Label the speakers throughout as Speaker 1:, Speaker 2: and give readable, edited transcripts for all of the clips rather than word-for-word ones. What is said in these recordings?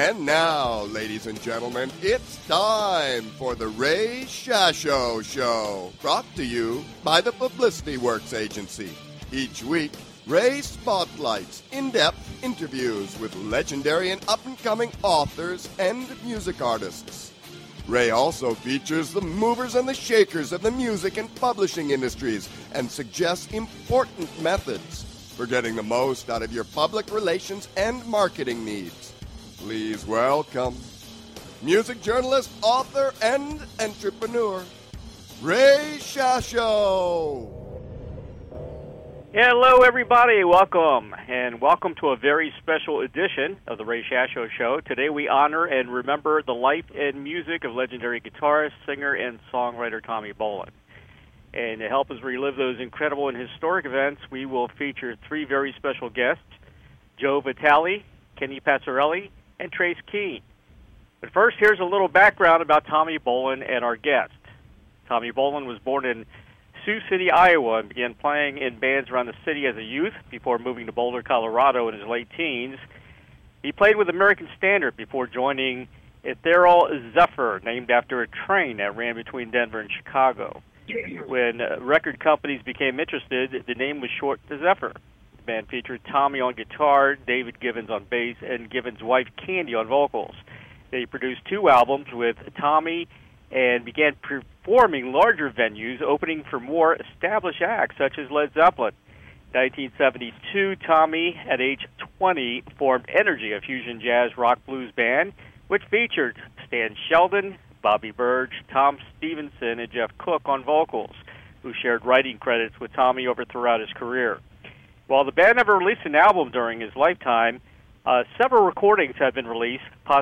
Speaker 1: And now, ladies and gentlemen, it's time for the Ray Shasho Show, brought to you by the Publicity Works Agency. Each week, Ray spotlights in-depth interviews with legendary and up-and-coming authors and music artists. Ray also features the movers and the shakers of the music and publishing industries and suggests important methods for getting the most out of your public relations and marketing needs. Please welcome music journalist, author, and entrepreneur, Ray Shasho.
Speaker 2: Hello, everybody. Welcome, and welcome to a very special edition of the Ray Shasho Show. Today we honor and remember the life and music of legendary guitarist, singer, and songwriter Tommy Bolin. And to help us relive those incredible and historic events, we will feature three very special guests, Joe Vitale, Kenny Passarelli, and Trace Keane. But first, here's a little background about Tommy Bolin and our guest. Tommy Bolin was born in Sioux City, Iowa, and began playing in bands around the city as a youth before moving to Boulder, Colorado in his late teens. He played with American Standard before joining Ethereal Zephyr, named after a train that ran between Denver and Chicago. When record companies became interested, the name was shortened to Zephyr. The band featured Tommy on guitar, David Givens on bass, and Givens' wife Candy on vocals. They produced 2 albums with Tommy and began performing larger venues, opening for more established acts such as Led Zeppelin. In 1972, Tommy, at age 20, formed Energy, a fusion jazz rock blues band, which featured Stan Sheldon, Bobby Burge, Tom Stevenson, and Jeff Cook on vocals, who shared writing credits with Tommy throughout his career. While the band never released an album during his lifetime, several recordings have been released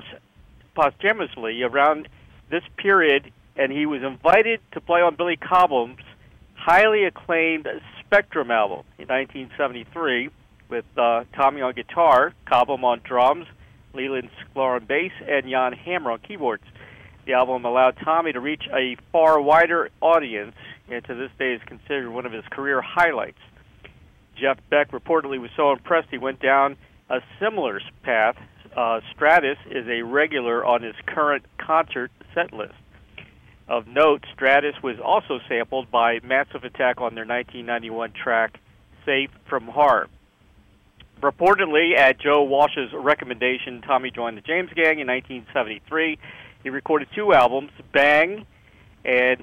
Speaker 2: posthumously around this period, and he was invited to play on Billy Cobham's highly acclaimed Spectrum album in 1973 with Tommy on guitar, Cobham on drums, Leland Sklar on bass, and Jan Hammer on keyboards. The album allowed Tommy to reach a far wider audience, and to this day is considered one of his career highlights. Jeff Beck reportedly was so impressed he went down a similar path. Stratus is a regular on his current concert set list. Of note, Stratus was also sampled by Massive Attack on their 1991 track, Safe from Harm. Reportedly, at Joe Walsh's recommendation, Tommy joined the James Gang in 1973. He recorded 2 albums, Bang in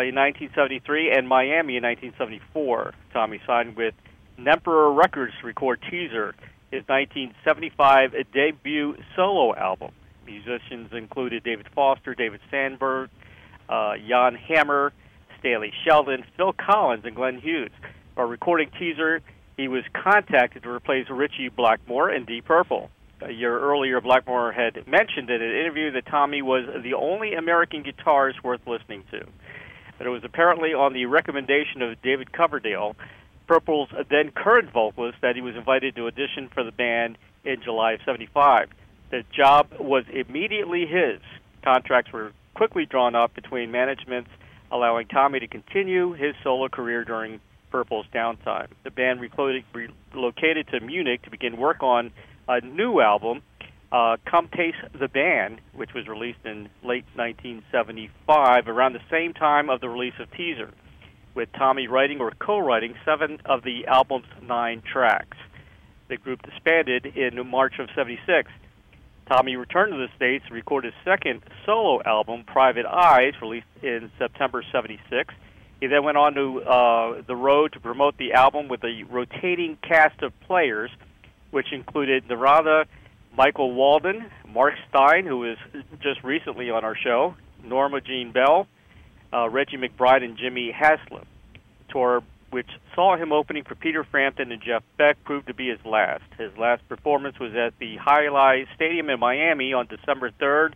Speaker 2: 1973 and Miami in 1974. Tommy signed with Nemperor Records to record Teaser, his 1975 debut solo album. Musicians included David Foster, David Sandberg, Jan Hammer, Stanley Sheldon, Phil Collins, and Glenn Hughes. While recording Teaser, he was contacted to replace Ritchie Blackmore in Deep Purple. A year earlier, Blackmore had mentioned in an interview that Tommy was the only American guitarist worth listening to. But it was apparently on the recommendation of David Coverdale, Purple's then current vocalist, that he was invited to audition for the band in July of '75. The job was immediately his. Contracts were quickly drawn up between managements, allowing Tommy to continue his solo career during Purple's downtime. The band relocated to Munich to begin work on a new album, Come Taste the Band, which was released in late 1975, around the same time of the release of Teaser, with Tommy writing or co-writing 7 of the album's 9 tracks. The group disbanded in March of '76. Tommy returned to the States to record his second solo album, Private Eyes, released in September '76. He then went on to the road to promote the album with a rotating cast of players, which included Narada, Michael Walden, Mark Stein, who was just recently on our show, Norma Jean Bell, Reggie McBride, and Jimmy Haslip. The tour, which saw him opening for Peter Frampton and Jeff Beck, proved to be his last. His last performance was at the Highlight Stadium in Miami on December 3rd,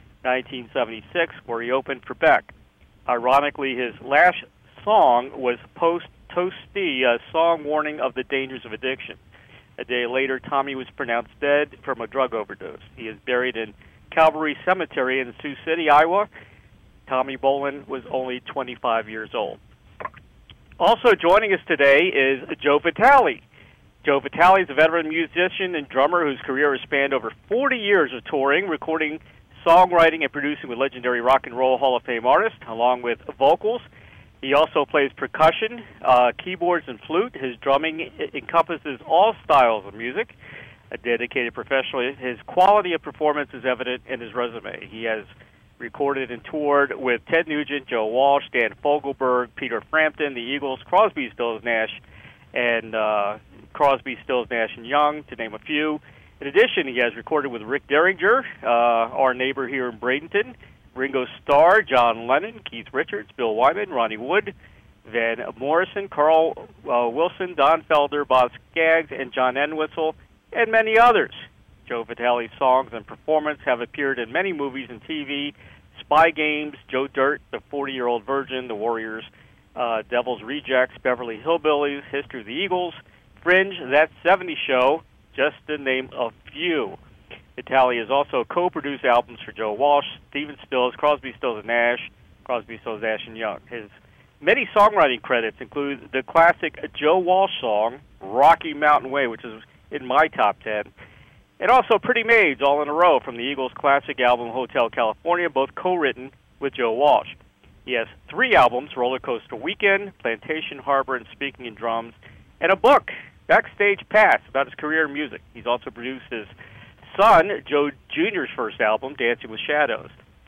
Speaker 2: 1976, where he opened for Beck. Ironically, his last song was Post Toasty, a song warning of the dangers of addiction. A day later, Tommy was pronounced dead from a drug overdose. He is buried in Calvary Cemetery in Sioux City, Iowa. Tommy Bolin was only 25 years old. Also joining us today is Joe Vitale. Joe Vitale is a veteran musician and drummer whose career has spanned over 40 years of touring, recording, songwriting, and producing with legendary Rock and Roll Hall of Fame artists, along with vocals. He also plays percussion, keyboards, and flute. His drumming encompasses all styles of music. A dedicated professional, his quality of performance is evident in his resume. He has recorded and toured with Ted Nugent, Joe Walsh, Dan Fogelberg, Peter Frampton, the Eagles, Crosby, Stills, Nash, and Crosby, Stills, Nash and Young, to name a few. In addition, he has recorded with Rick Derringer, our neighbor here in Bradenton, Ringo Starr, John Lennon, Keith Richards, Bill Wyman, Ronnie Wood, Van Morrison, Carl Wilson, Don Felder, Bob Skaggs, and John Entwistle, and many others. Joe Vitale's songs and performance have appeared in many movies and TV: Spy Games, Joe Dirt, The 40-Year-Old Virgin, The Warriors, Devil's Rejects, Beverly Hillbillies, History of the Eagles, Fringe, That 70s Show, just to name a few. Vitale has also co-produced albums for Joe Walsh, Stephen Stills, Crosby, Stills and Nash, Crosby, Stills, Nash and Young. His many songwriting credits include the classic Joe Walsh song, Rocky Mountain Way, which is in my top 10, and also Pretty Maids, All in a Row, from the Eagles' classic album Hotel California, both co-written with Joe Walsh. He has 3 albums, Roller Coaster Weekend, Plantation Harbor, and Speaking in Drums, and a book, Backstage Pass, about his career in music. He's also produced his son, Joe Jr.'s first album, Dancing with Shadows.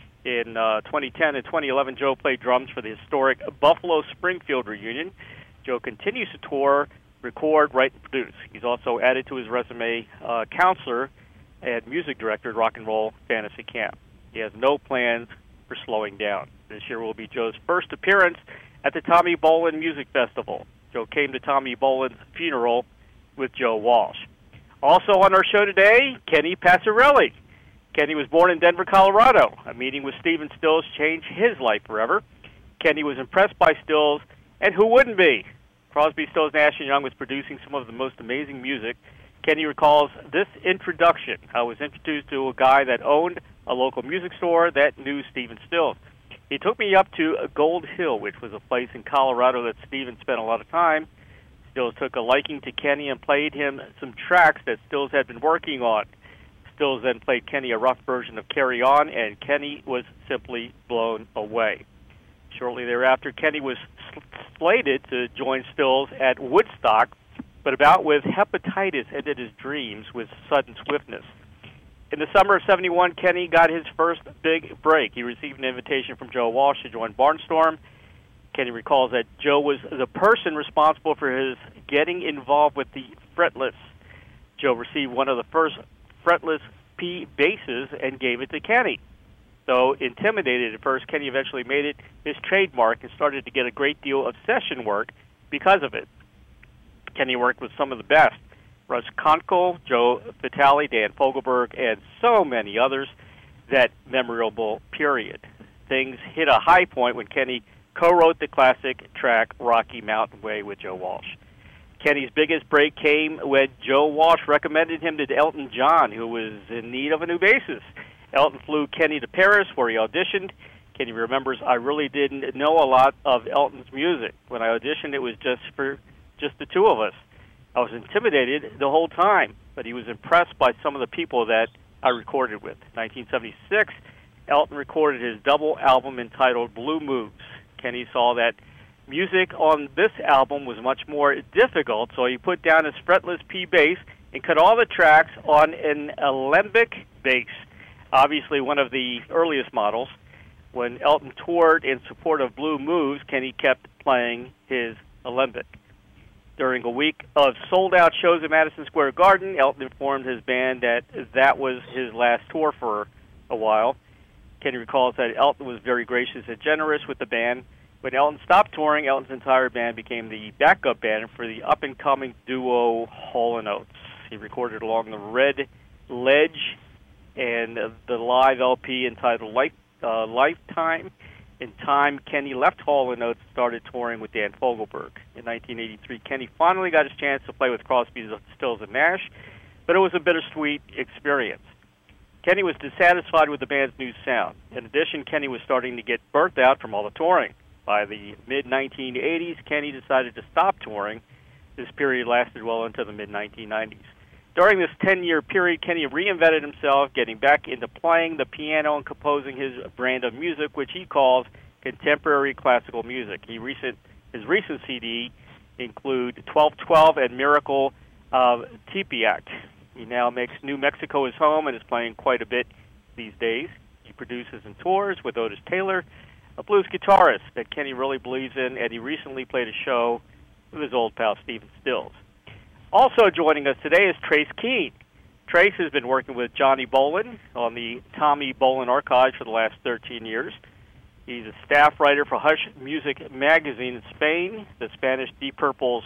Speaker 2: In 2010 and 2011, Joe played drums for the historic Buffalo Springfield reunion. Joe continues to tour, record, write, and produce. He's also added to his resume counselor and music director at Rock and Roll Fantasy Camp. He has no plans for slowing down. This year will be Joe's first appearance at the Tommy Bolin Music Festival. Joe came to Tommy Bolin's funeral with Joe Walsh. Also on our show today, Kenny Passarelli. Kenny was born in Denver, Colorado. A meeting with Stephen Stills changed his life forever. Kenny was impressed by Stills, and who wouldn't be? Crosby, Stills, Nash and Young was producing some of the most amazing music. Kenny recalls this introduction. I was introduced to a guy that owned a local music store that knew Stephen Stills. He took me up to Gold Hill, which was a place in Colorado that Stephen spent a lot of time. Stills took a liking to Kenny and played him some tracks that Stills had been working on. Stills then played Kenny a rough version of Carry On, and Kenny was simply blown away. Shortly thereafter, Kenny was slated to join Stills at Woodstock, but a bout with hepatitis ended his dreams with sudden swiftness. In the summer of '71, Kenny got his first big break. He received an invitation from Joe Walsh to join Barnstorm. Kenny recalls that Joe was the person responsible for his getting involved with the fretless. Joe received one of the first fretless P basses and gave it to Kenny. Though intimidated at first, Kenny eventually made it his trademark and started to get a great deal of session work because of it. Kenny worked with some of the best: Russ Kunkel, Joe Vitale, Dan Fogelberg, and so many others. That memorable period. Things hit a high point when Kenny co-wrote the classic track Rocky Mountain Way with Joe Walsh. Kenny's biggest break came when Joe Walsh recommended him to Elton John, who was in need of a new bassist. Elton flew Kenny to Paris, where he auditioned. Kenny remembers, I really didn't know a lot of Elton's music. When I auditioned, it was just the two of us. I was intimidated the whole time, but he was impressed by some of the people that I recorded with. In 1976, Elton recorded his double album entitled Blue Moves. Kenny saw that music on this album was much more difficult, so he put down his fretless P bass and cut all the tracks on an alembic bass, obviously one of the earliest models. When Elton toured in support of Blue Moves, Kenny kept playing his alembic. During a week of sold-out shows at Madison Square Garden, Elton informed his band that was his last tour for a while. Kenny recalls that Elton was very gracious and generous with the band. When Elton stopped touring, Elton's entire band became the backup band for the up-and-coming duo Hall & Oates. He recorded along the Red Ledge and the live LP entitled Lifetime. In time, Kenny left Hall & Oates and started touring with Dan Fogelberg. In 1983, Kenny finally got his chance to play with Crosby, Stills, and Nash, but it was a bittersweet experience. Kenny was dissatisfied with the band's new sound. In addition, Kenny was starting to get burnt out from all the touring. By the mid-1980s, Kenny decided to stop touring. This period lasted well into the mid-1990s. During this 10-year period, Kenny reinvented himself, getting back into playing the piano and composing his brand of music, which he calls contemporary classical music. His recent CD include 1212 and Miracle Tepeyac. He now makes New Mexico his home and is playing quite a bit these days. He produces and tours with Otis Taylor, a blues guitarist that Kenny really believes in, and he recently played a show with his old pal Stephen Stills. Also joining us today is Trace Keane. Trace has been working with Johnny Bolin on the Tommy Bolin Archives for the last 13 years. He's a staff writer for Hush Music magazine in Spain, the Spanish Deep Purple's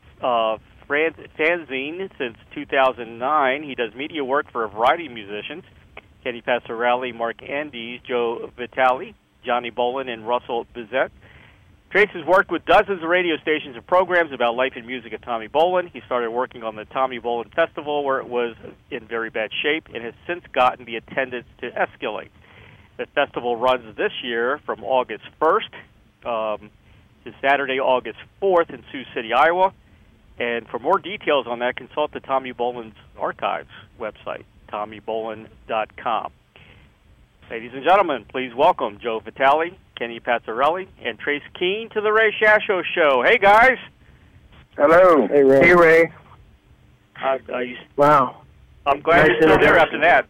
Speaker 2: fanzine since 2009. He does media work for a variety of musicians: Kenny Passarelli, Mark Andes, Joe Vitale, Johnny Bolin, and Russell Bizet. Trace has worked with dozens of radio stations and programs about life and music of Tommy Bolin. He started working on the Tommy Bolin Festival, where it was in very bad shape, and has since gotten the attendance to escalate. The festival runs this year from August 1st to Saturday, August 4th in Sioux City, Iowa. And for more details on that, consult the Tommy Bolin's Archives website, TommyBolin.com. Ladies and gentlemen, please welcome Joe Vitale, Kenny Passarelli, and Trace Keane to the Ray Shasho Show. Hey, guys.
Speaker 3: Hello.
Speaker 4: Hey, Ray.
Speaker 3: Hey, Ray.
Speaker 4: Wow.
Speaker 2: I'm glad you're still there after that.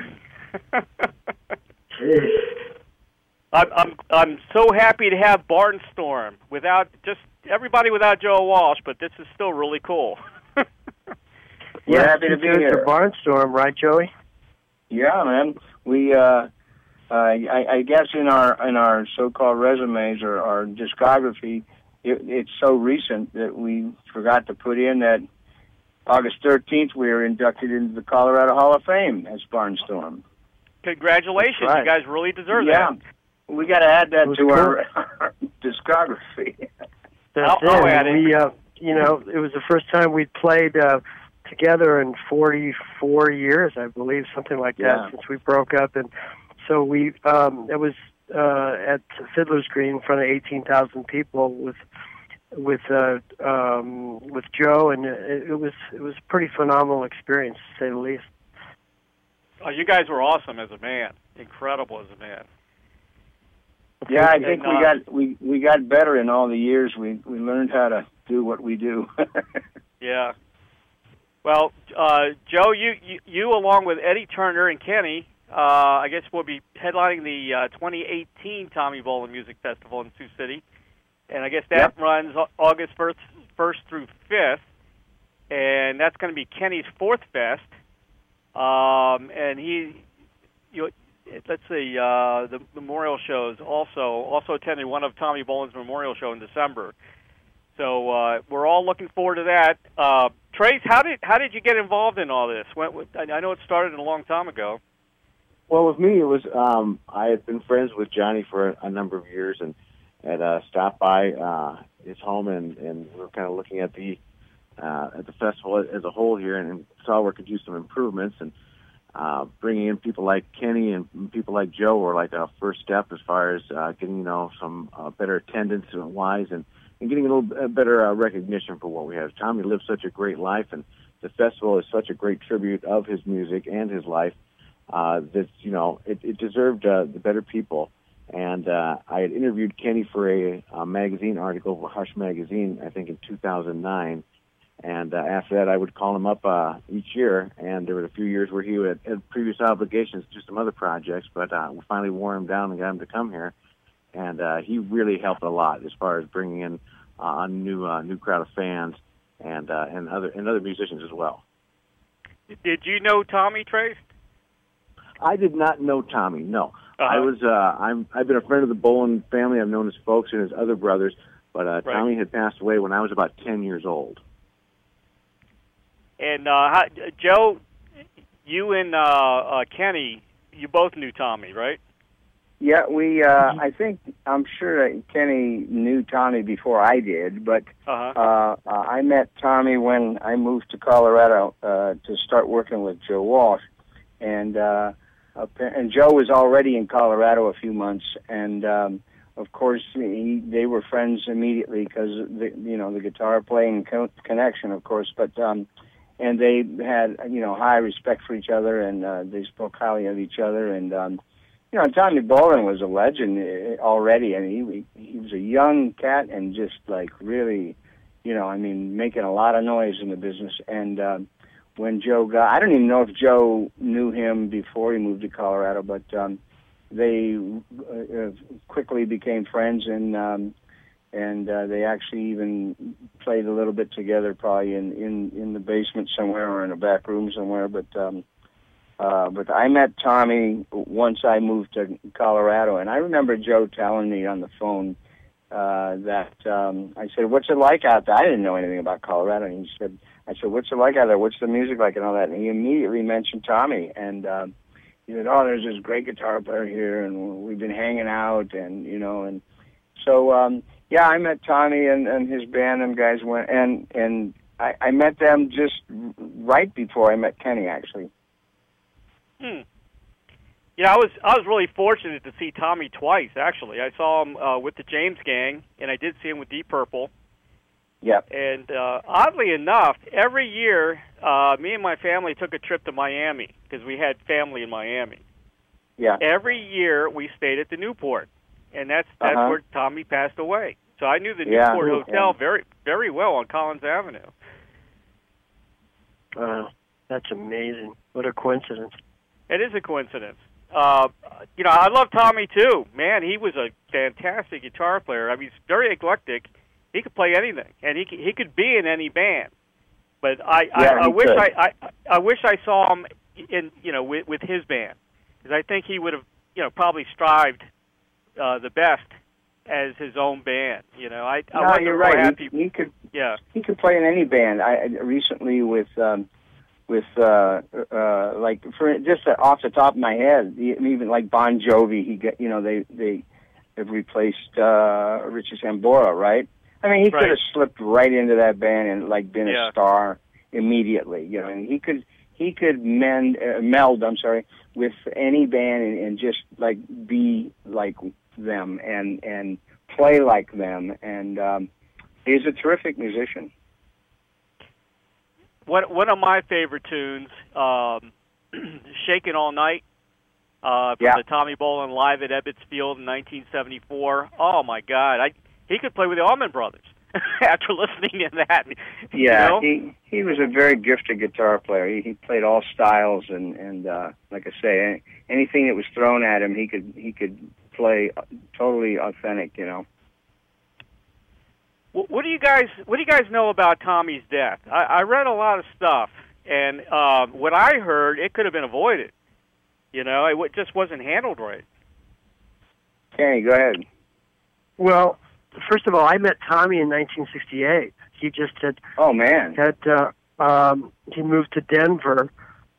Speaker 2: I'm so happy to have Barnstorm without everybody without Joe Walsh, but this is still really cool.
Speaker 3: We're happy to be here.
Speaker 4: Barnstorm, right, Joey?
Speaker 3: Yeah, man. We I guess in our so-called resumes or our discography, it's so recent that we forgot to put in that August 13th we were inducted into the Colorado Hall of Fame as Barnstorm.
Speaker 2: Congratulations.
Speaker 4: Right.
Speaker 2: You guys really deserve that.
Speaker 3: Yeah. We got to add that to our discography.
Speaker 2: I'll add it.
Speaker 4: We, it was the first time we'd played together in 44 years, I believe, something like that, since we broke up. And so we, it was at Fiddler's Green in front of 18,000 people with Joe, and it was a pretty phenomenal experience, to say the least.
Speaker 2: Oh, you guys were awesome as a band. Incredible as a band.
Speaker 3: Yeah, I think we got better in all the years. We learned how to do what we do.
Speaker 2: Yeah. Well, Joe, you along with Eddie Turner and Kenny, I guess will be headlining the 2018 Tommy Bolin Music Festival in Sioux City, and I guess that runs August 1st through 5th, and that's going to be Kenny's fourth fest. And let's see, the memorial shows also attended one of Tommy Bolin's memorial show in December. So we're all looking forward to that. Trace, how did you get involved in all this? I know it started a long time ago.
Speaker 5: Well, with me, it was I had been friends with Johnny for a number of years, and had stopped by his home, and we were kind of looking at the festival as a whole here, and saw where we could use some improvements, and bringing in people like Kenny and people like Joe were like a first step as far as getting some better attendance wise, and getting a little better recognition for what we have. Tommy lived such a great life, and the festival is such a great tribute of his music and his life that it deserved the better people. And I had interviewed Kenny for a magazine article for Hush Magazine, I think in 2009. And after that, I would call him up each year. And there were a few years where he had previous obligations to do some other projects, but we finally wore him down and got him to come here. And he really helped a lot as far as bringing in a new crowd of fans and other musicians as well.
Speaker 2: Did you know Tommy, Trace?
Speaker 5: I did not know Tommy. No,
Speaker 2: Uh-huh.
Speaker 5: I've been a friend of the Bolin family. I've known his folks and his other brothers, but
Speaker 2: Right.
Speaker 5: Tommy had passed away when I was about 10 years old.
Speaker 2: And Joe, you and Kenny, you both knew Tommy, right?
Speaker 3: Yeah, I'm sure that Kenny knew Tommy before I did, but I met Tommy when I moved to Colorado to start working with Joe Walsh, and Joe was already in Colorado a few months, and of course, they were friends immediately because the guitar playing connection, of course. But and they had high respect for each other, and they spoke highly of each other. And Tommy Bolin was a legend already, and he was a young cat and just like really, making a lot of noise in the business. And when Joe I don't even know if Joe knew him before he moved to Colorado, but they quickly became friends, and they actually even played a little bit together, probably in the basement somewhere or in a back room somewhere. But I met Tommy once I moved to Colorado, and I remember Joe telling me on the phone that I said, "What's it like out there?" I didn't know anything about Colorado, and I said, "What's it like out there? What's the music like and all that?" And he immediately mentioned Tommy, and he said, "Oh, there's this great guitar player here, and we've been hanging out, and so I met Tommy and his band, and guys went, and I met them just right before I met Kenny, actually."
Speaker 2: Yeah, I was really fortunate to see Tommy twice. Actually, I saw him with the James Gang, and I did see him with Deep Purple.
Speaker 3: Yep.
Speaker 2: And oddly enough, every year, me and my family took a trip to Miami because we had family in Miami.
Speaker 3: Yeah.
Speaker 2: Every year we stayed at the Newport, and that's where Tommy passed away. So I knew the Newport Hotel very, very well on Collins Avenue.
Speaker 4: Wow, that's amazing! What a coincidence!
Speaker 2: It is a coincidence. I love Tommy too. Man, he was a fantastic guitar player. I mean, he's very eclectic. He could play anything, and he could be in any band. But I wish I saw him in with his band, because I think he would have probably strived the best as his own band.
Speaker 3: You're right. He could play in any band. I recently with like for just off the top of my head, even like Bon Jovi, they have replaced Richie Sambora, right? I mean, he could have slipped right into that band and like been a star immediately, and he could meld with any band and just like be like them and play like them, and he's a terrific musician.
Speaker 2: One of my favorite tunes, "Shakin' All Night," from the Tommy Bolin live at Ebbets Field in 1974. Oh my God, he could play with the Allman Brothers. After listening to that,
Speaker 3: he was a very gifted guitar player. He played all styles, and like I say, anything that was thrown at him, he could play totally authentic.
Speaker 2: What do you guys know about Tommy's death? I read a lot of stuff, and what I heard, it could have been avoided. It just wasn't handled right.
Speaker 3: Kenny, go ahead.
Speaker 4: Well, first of all, I met Tommy in 1968. He just had.
Speaker 3: Oh man.
Speaker 4: He moved to Denver.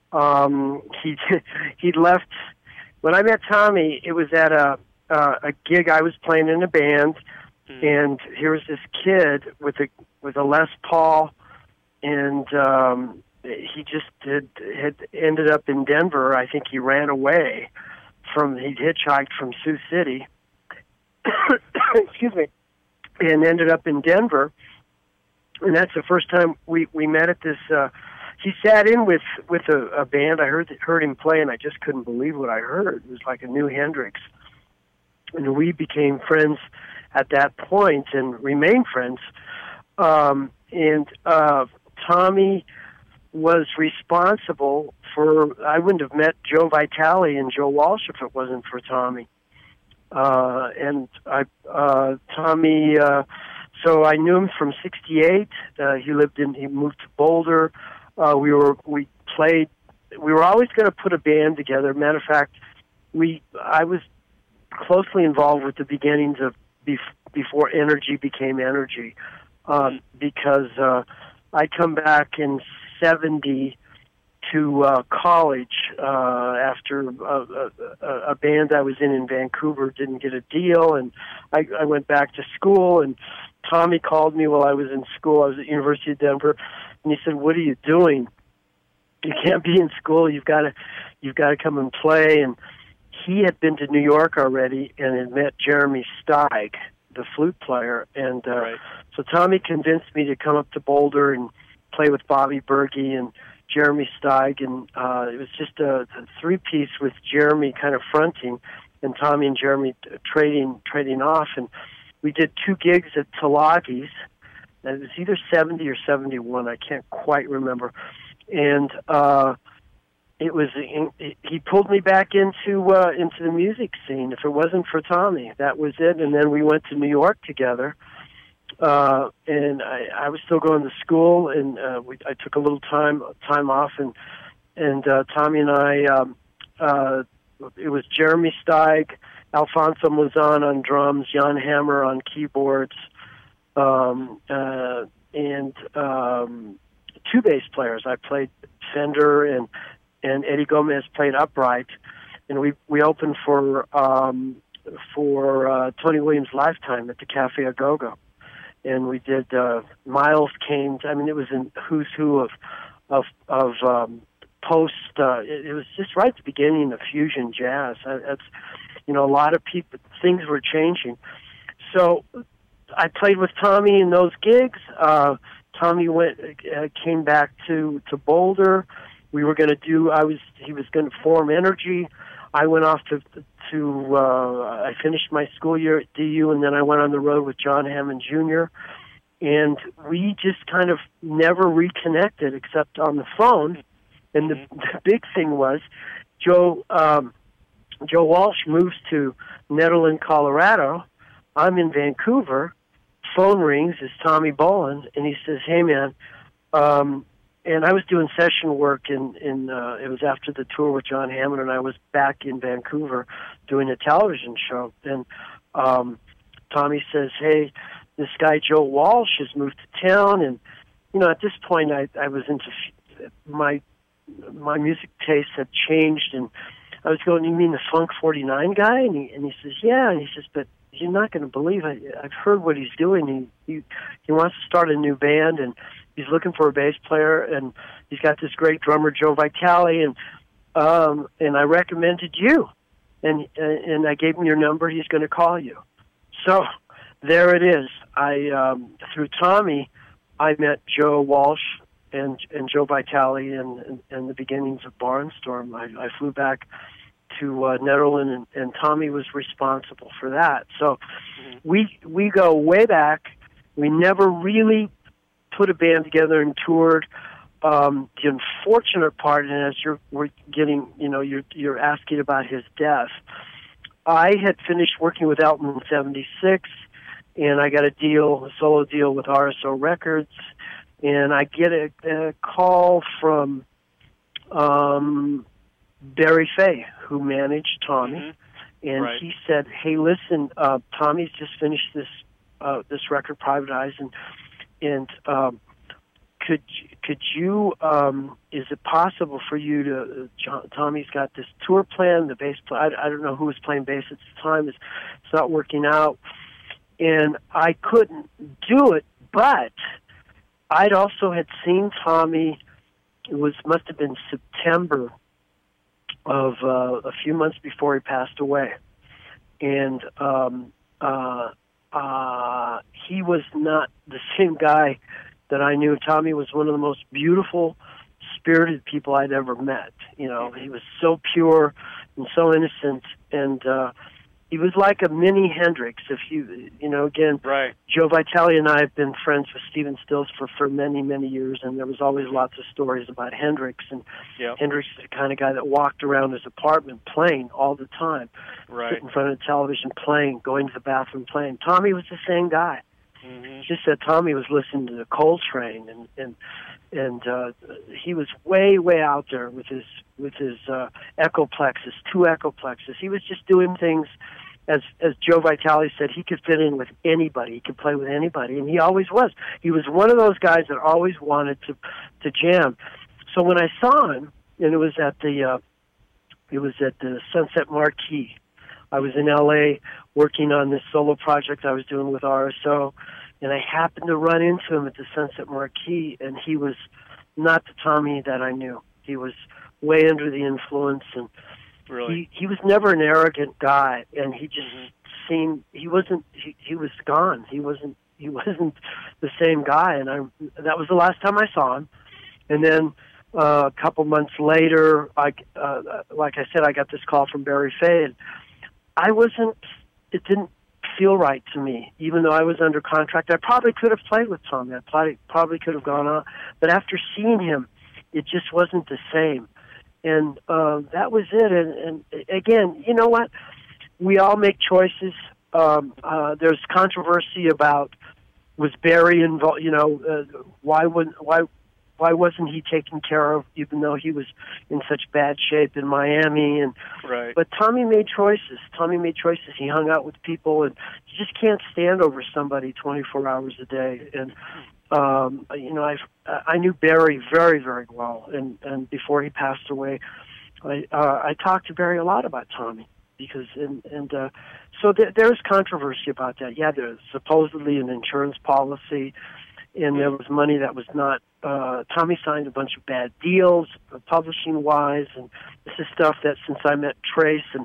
Speaker 4: He left when I met Tommy. It was at a gig I was playing in a band. And here was this kid with a Les Paul, and he just had ended up in Denver. I think he ran away he'd hitchhiked from Sioux City, excuse me, and ended up in Denver. And that's the first time we met at this. He sat in with a band. I heard him play, and I just couldn't believe what I heard. It was like a new Hendrix, and we became friends at that point and remain friends. Tommy was responsible for, I wouldn't have met Joe Vitale and Joe Walsh if it wasn't for Tommy. Tommy, so I knew him from 68. He moved to Boulder. We were always going to put a band together. Matter of fact, I was closely involved with the beginnings of before Energy became Energy, because I come back in 70 to college after a band I was in Vancouver didn't get a deal, and I went back to school, and Tommy called me while I was in school. I was at University of Denver, and he said, "What are you doing? You can't be in school. You've got to come and play." And he had been to New York already and had met Jeremy Steig, the flute player, and so Tommy convinced me to come up to Boulder and play with Bobby Berge and Jeremy Steig, and it was just a three-piece with Jeremy kind of fronting, and Tommy and Jeremy trading off, and we did 2 gigs at Talagi's. It was either 70 or 71, I can't quite remember, and he pulled me back into the music scene. If it wasn't for Tommy, that was it. And then we went to New York together, and I was still going to school, and I took a little time off, and Tommy and I, it was Jeremy Steig, Alfonso Mouzon on drums, Jan Hammer on keyboards, and 2 bass players. I played Fender, and Eddie Gomez played upright, and we opened for Tony Williams' Lifetime at the Cafe Agogo, and we did Miles Kane's. I mean, it was in who's who of post. It was just right at the beginning of fusion jazz. That's a lot of people. Things were changing, so I played with Tommy in those gigs. Tommy came back to Boulder. We were going to do. He was going to form Energy. I went off to. I finished my school year at DU, and then I went on the road with John Hammond Jr. And we just kind of never reconnected except on the phone. And the big thing was, Joe Walsh moves to Nederland, Colorado. I'm in Vancouver. Phone rings. It's Tommy Bolin, and he says, "Hey, man." And I was doing session work it was after the tour with John Hammond, and I was back in Vancouver doing a television show. And Tommy says, "Hey, this guy Joe Walsh has moved to town." And at this point, I was into my music taste had changed, and I was going, "You mean the Funk 49 guy?" And he says, "Yeah." And he says, "But you're not going to believe it. I've heard what he's doing. He wants to start a new band, and he's looking for a bass player, and he's got this great drummer, Joe Vitale, and I recommended you, and I gave him your number. He's going to call you." So there it is. Through Tommy, I met Joe Walsh and Joe Vitale and the beginnings of Barnstorm. I flew back to Nederland, and Tommy was responsible for that. So we go way back. We never really put a band together and toured. The unfortunate part, and as we're getting, you're asking about his death. I had finished working with Elton in '76, and I got a solo deal with RSO Records, and I get a call from Barry Fay, who managed Tommy, and he said, "Hey, listen, Tommy's just finished this record, Private Eyes, and could you is it possible for you to Tommy's got this tour plan, the bass player, I don't know who was playing bass at the time, it's not working out." And I couldn't do it, but I'd also had seen Tommy. It must have been September of a few months before he passed away, and he was not the same guy that I knew. Tommy was one of the most beautiful, spirited people I'd ever met. He was so pure and so innocent, and he was like a mini Hendrix. If again, Joe Vitale and I have been friends with Stephen Stills for many, many years, and there was always lots of stories about Hendrix. And Hendrix is the kind of guy that walked around his apartment playing all the time, sitting in front of the television playing, going to the bathroom playing. Tommy was the same guy. It's just that Tommy was listening to the Coltrane, and he was way, way out there with his Echoplexes, 2 Echoplexes. He was just doing things, as Joe Vitale said, he could fit in with anybody. He could play with anybody, and he always was. He was one of those guys that always wanted to jam. So when I saw him, and it was at the Sunset Marquee. I was in L.A. working on this solo project I was doing with RSO, and I happened to run into him at the Sunset Marquee, and he was not the Tommy that I knew. He was way under the influence, and
Speaker 2: Really?
Speaker 4: He was never an arrogant guy, and he just seemed he was gone. He wasn't the same guy, and that was the last time I saw him. And then a couple months later, like I said, I got this call from Barry Fay, and it didn't feel right to me, even though I was under contract. I probably could have played with Tommy. I probably could have gone on, but after seeing him, it just wasn't the same. And that was it. And again, you know what? We all make choices. There's controversy about, was Barry involved? You know, why wasn't he taken care of, even though he was in such bad shape in Miami? And
Speaker 2: right.
Speaker 4: But Tommy made choices. He hung out with people, and you just can't stand over somebody 24 hours a day. And you know, I knew Barry very, very well, and before he passed away, I talked to Barry a lot about Tommy, because so there's controversy about that. Yeah, there's supposedly an insurance policy, and there was money that was not. Tommy signed a bunch of bad deals, publishing wise, and this is stuff that since I met Trace and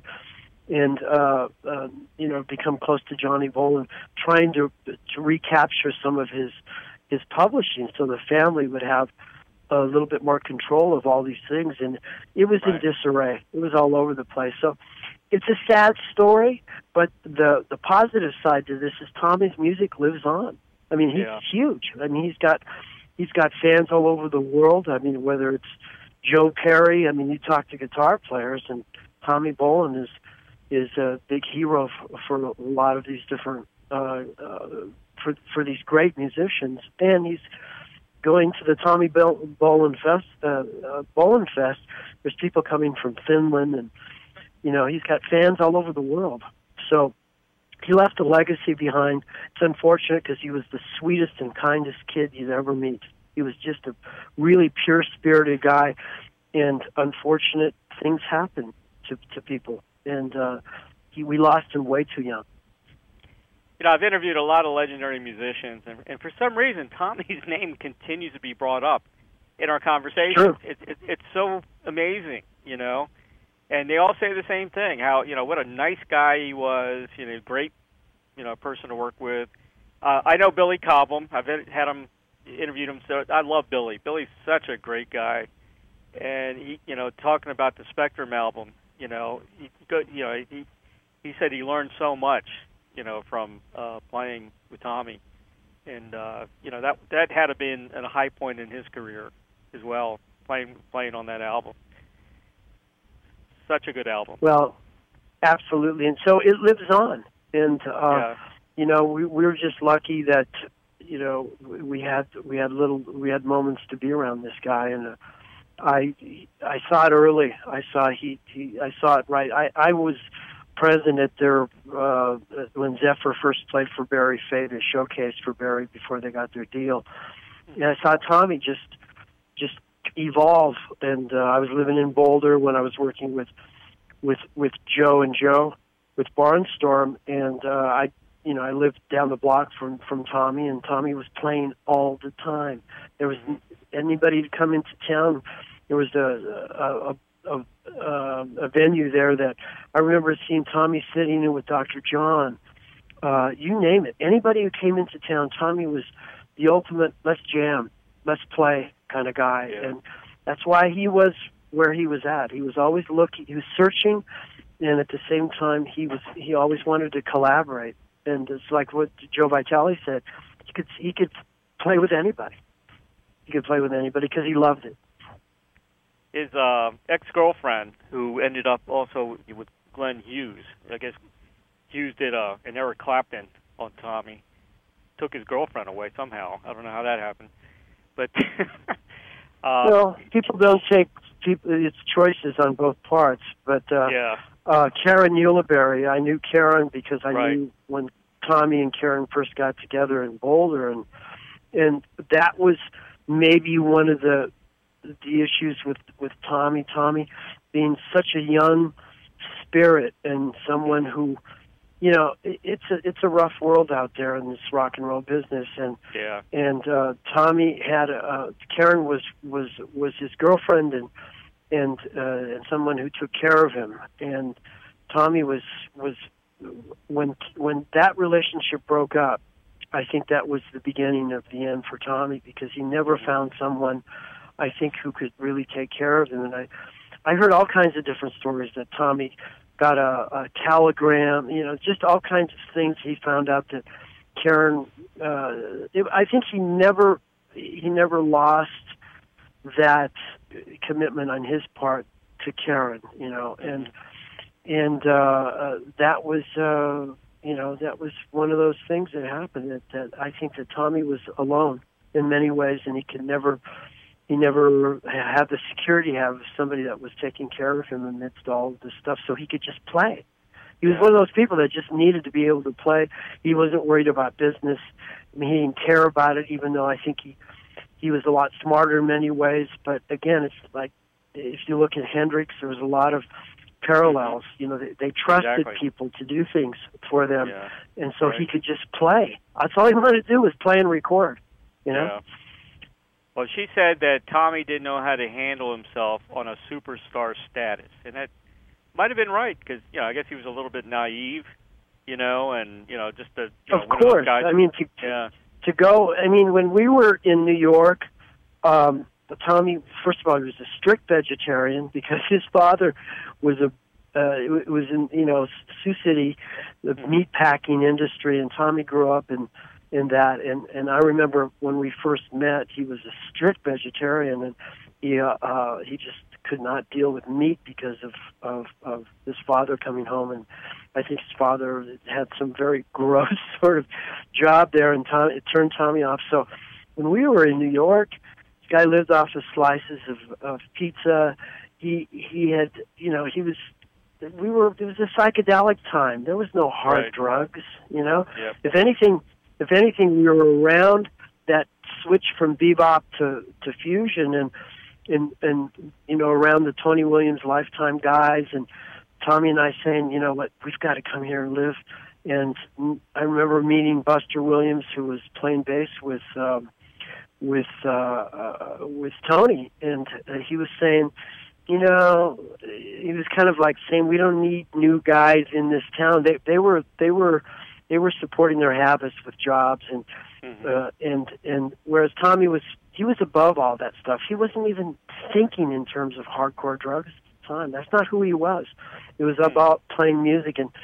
Speaker 4: you know, become close to Johnny Bolin, trying to recapture some of his publishing, so the family would have a little bit more control of all these things, and it was in disarray. It was all over the place. So it's a sad story, but the positive side to this is Tommy's music lives on. I mean, he's huge. I mean, he's got fans all over the world. I mean, whether it's Joe Perry, I mean, you talk to guitar players, and Tommy Bolin is a big hero for a lot of these different for these great musicians, and he's going to the Tommy Bolin Fest. Bolin Fest. There's people coming from Finland, and you know, he's got fans all over the world. So he left a legacy behind. It's unfortunate because he was the sweetest and kindest kid you'd ever meet. He was just a really pure-spirited guy, and unfortunate things happen to people, and we lost him way too young.
Speaker 2: You know, I've interviewed a lot of legendary musicians, and for some reason, Tommy's name continues to be brought up in our conversation.
Speaker 4: Sure.
Speaker 2: It's so amazing, you know. And they all say the same thing, how, you know, what a nice guy he was, you know, great, you know, person to work with. I know Billy Cobham. I've had him, interviewed him, so I love Billy. Billy's such a great guy. And, he, you know, talking about the Spectrum album, you know, he said he learned so much, you know, from playing with Tommy. And, you know, that had to be at a high point in his career as well, playing on that album. Such a good album.
Speaker 4: Well, absolutely, and so it lives on. And you know, we were just lucky that, you know, we had moments to be around this guy, and I saw it early. I saw it right. I was present at their when Zephyr first played for Barry Fay, the showcase for Barry before they got their deal, and I saw Tommy just evolve. And I was living in Boulder when I was working with Joe and Joe with Barnstorm, and I lived down the block from Tommy, and Tommy was playing all the time. There was anybody to come into town. There was a venue there that I remember seeing Tommy sitting in with Dr. John. You name it. Anybody who came into town, Tommy was the ultimate let's jam, let's play kind of guy. Yeah. And that's why he was where he was at. He was always looking, he was searching, and at the same time he always wanted to collaborate. And it's like what Joe Vitale said, he could play with anybody. He could play with anybody because he loved it.
Speaker 2: His ex-girlfriend, who ended up also with Glenn Hughes, I guess Hughes did an Eric Clapton on Tommy, took his girlfriend away somehow. I don't know how that happened. But
Speaker 4: well, people don't take it's choices on both parts. But Karen Ulibarri, I knew Karen because I knew when Tommy and Karen first got together in Boulder, and that was maybe one of the issues with Tommy. Tommy being such a young spirit and someone who, you know, it's a rough world out there in this rock and roll business, and Tommy had Karen was his girlfriend, and someone who took care of him. And Tommy was when that relationship broke up, I think that was the beginning of the end for Tommy, because he never found someone, I think, who could really take care of him. And I heard all kinds of different stories that Tommy got a telegram, just all kinds of things he found out that Karen. I think he never lost that commitment on his part to Karen, and that was that was one of those things that happened, that I think that Tommy was alone in many ways, and he never had the security of somebody that was taking care of him amidst all of this stuff, so he could just play. He was one of those people that just needed to be able to play. He wasn't worried about business. I mean, he didn't care about it, even though I think he was a lot smarter in many ways. But again, it's like, if you look at Hendrix, there was a lot of parallels. They trusted people to do things for them, and so he could just play. That's all he wanted to do was play and record.
Speaker 2: Yeah. Well, she said that Tommy didn't know how to handle himself on a superstar status, and that might have been right, because I guess he was a little bit naive, and just the
Speaker 4: of course. I mean, to go. I mean, when we were in New York, Tommy, first of all, he was a strict vegetarian because his father was was in Sioux City, the meat packing industry, and Tommy grew up in that. And I remember when we first met, he was a strict vegetarian, and he just could not deal with meat because of his father coming home, and I think his father had some very gross sort of job there, and it turned Tommy off. So when we were in New York, this guy lived off of slices of pizza. He had, it was a psychedelic time. There was no hard drugs, Yep. If anything, we were around that switch from bebop to fusion, and around the Tony Williams Lifetime guys, and Tommy and I saying, we've got to come here and live. And I remember meeting Buster Williams, who was playing bass with Tony, and he was saying, he was kind of like saying, we don't need new guys in this town. They were supporting their habits with jobs, and whereas Tommy was above all that stuff. He wasn't even thinking in terms of hardcore drugs at the time. That's not who he was. It was about playing music, and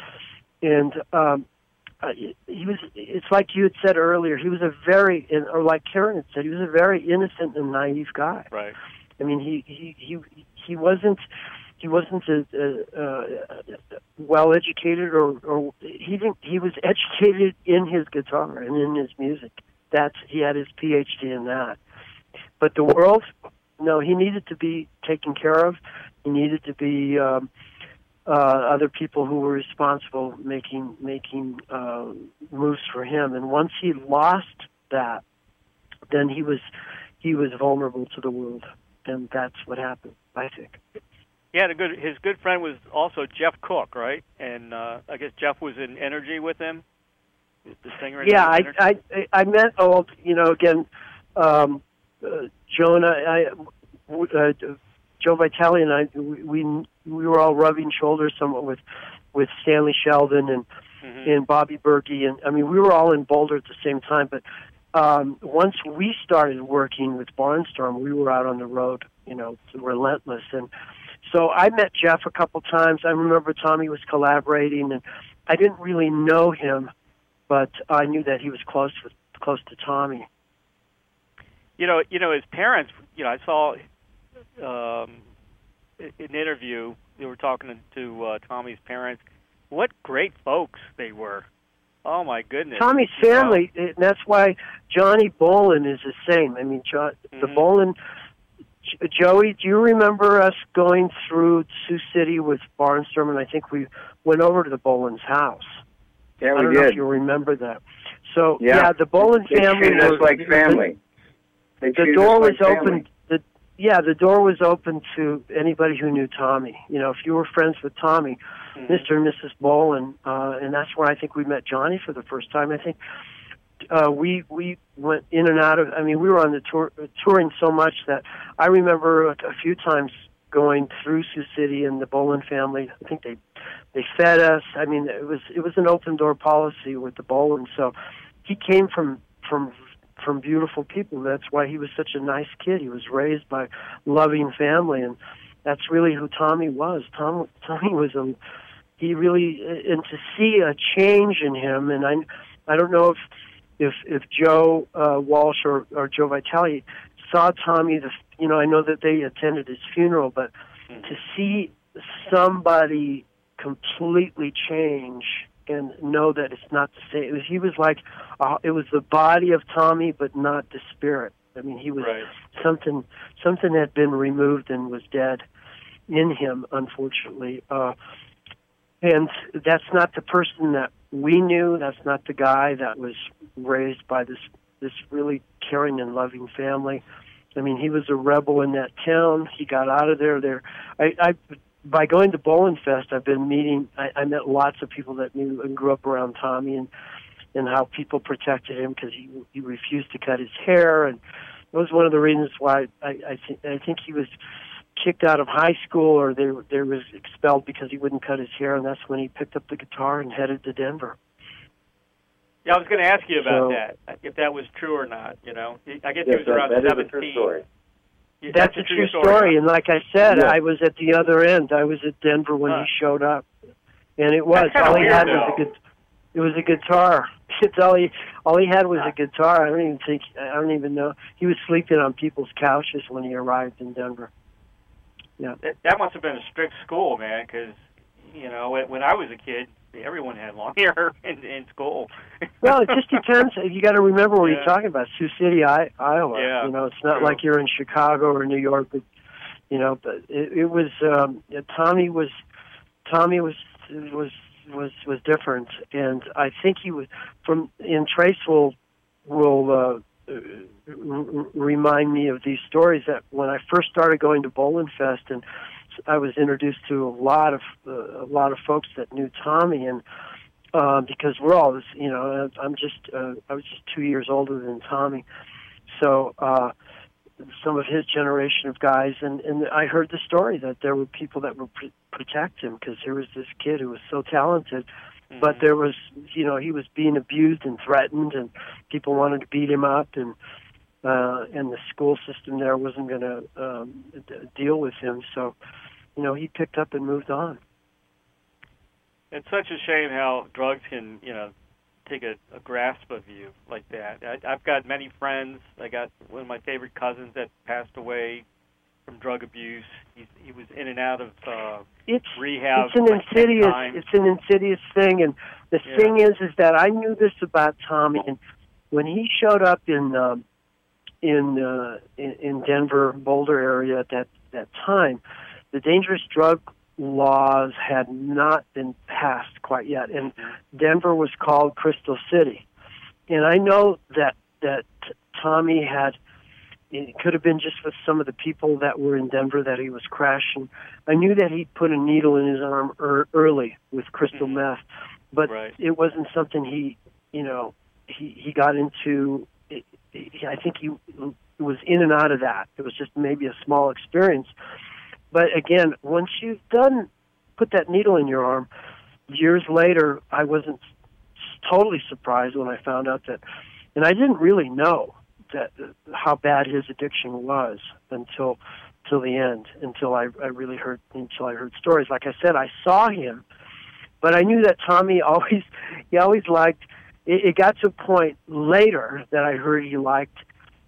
Speaker 4: he was. It's like you had said earlier. He was or like Karen had said, he was a very innocent and naive guy.
Speaker 2: Right.
Speaker 4: I mean, he wasn't well educated, or he was educated in his guitar and in his music. He had his PhD in that. But the world, no, he needed to be taken care of. He needed to be other people who were responsible making moves for him. And once he lost that, then he was vulnerable to the world, and that's what happened, I think.
Speaker 2: Yeah, his good friend was also Jeff Cook, right? And I guess Jeff was in Energy with him, the singer.
Speaker 4: Yeah, I met again. Joe Vitale and I, we were all rubbing shoulders somewhat with Stanley Sheldon and Bobby Berkey, and I mean we were all in Boulder at the same time. But once we started working with Barnstorm, we were out on the road, relentless. And so I met Jeff a couple times. I remember Tommy was collaborating, and I didn't really know him, but I knew that he was close to Tommy.
Speaker 2: His parents. I saw an interview. They were talking to Tommy's parents. What great folks they were! Oh my goodness!
Speaker 4: Tommy's family. And that's why Johnny Bolin is the same. I mean, the Bolin. Joey, do you remember us going through Sioux City with Barnstorm? And I think we went over to the Bolin's house.
Speaker 3: Yeah, we did.
Speaker 4: I don't know if you remember that. So the Bolin family
Speaker 3: was like family.
Speaker 4: The door was open. The door was open to anybody who knew Tommy. If you were friends with Tommy, Mr. and Mrs. Bolin, and that's where I think we met Johnny for the first time. I think we went in and out of. I mean, we were on the tour, touring so much that I remember a few times going through Sioux City, and the Bolin family, I think they fed us. I mean, it was an open door policy with the Bolin. So he came from beautiful people. That's why he was such a nice kid. He was raised by loving family, and that's really who Tommy was. Tommy was he really, and to see a change in him, and I don't know if Joe Walsh or Joe Vitale saw Tommy. I know that they attended his funeral, but to see somebody completely change and know that it's not the same. He was like, it was the body of Tommy, but not the spirit. I mean, he was something had been removed and was dead in him, unfortunately. And that's not the person that we knew. That's not the guy that was raised by this really caring and loving family. I mean, he was a rebel in that town. He got out of there. By going to Bolin Fest, I've been meeting. I met lots of people that knew and grew up around Tommy, and how people protected him because he refused to cut his hair, and it was one of the reasons why I think he was kicked out of high school, or they was expelled because he wouldn't cut his hair, and that's when he picked up the guitar and headed to Denver.
Speaker 2: Yeah, I was going to ask you about that, if that was true or not. I guess he was around 17.
Speaker 5: That is a true story.
Speaker 4: That's a true story, and like I said, I was at the other end. I was at Denver when he showed up, and it was all he had was a guitar. It's all he had was a guitar. I don't even know. He was sleeping on people's couches when he arrived in Denver. Yeah,
Speaker 2: that must have been a strict school, man. Because when I was a kid, everyone had long hair in school.
Speaker 4: Well, it just depends. You got to remember what you're talking about. Sioux City, Iowa.
Speaker 2: Yeah,
Speaker 4: it's not like you're in Chicago or New York, but but it was Tommy was different, and I think he was Trace will remind me of these stories that when I first started going to Bolin Fest, and I was introduced to a lot of folks that knew Tommy, and because we're all this, I was just 2 years older than Tommy, so some of his generation of guys, and I heard the story that there were people that would protect him because there was this kid who was so talented, but there was, he was being abused and threatened, and people wanted to beat him up, and the school system there wasn't going to deal with him, so he picked up and moved on.
Speaker 2: It's such a shame how drugs can, take a grasp of you like that. I've got many friends. I got one of my favorite cousins that passed away from drug abuse. He was in and out of rehab.
Speaker 4: It's an insidious thing, and the thing is that I knew this about Tommy, and when he showed up in Denver, Boulder area at that time, the dangerous drug laws had not been passed quite yet, and Denver was called Crystal City. And I know that Tommy it could have been just with some of the people that were in Denver that he was crashing. I knew that he put a needle in his arm early with crystal meth, but it wasn't something he got into. I think he was in and out of that. It was just maybe a small experience. But again, once you've put that needle in your arm, years later, I wasn't totally surprised when I found out that, and I didn't really know how bad his addiction was until the end, until I heard stories. Like I said, I saw him, but I knew that Tommy always liked. It got to a point later that I heard he liked,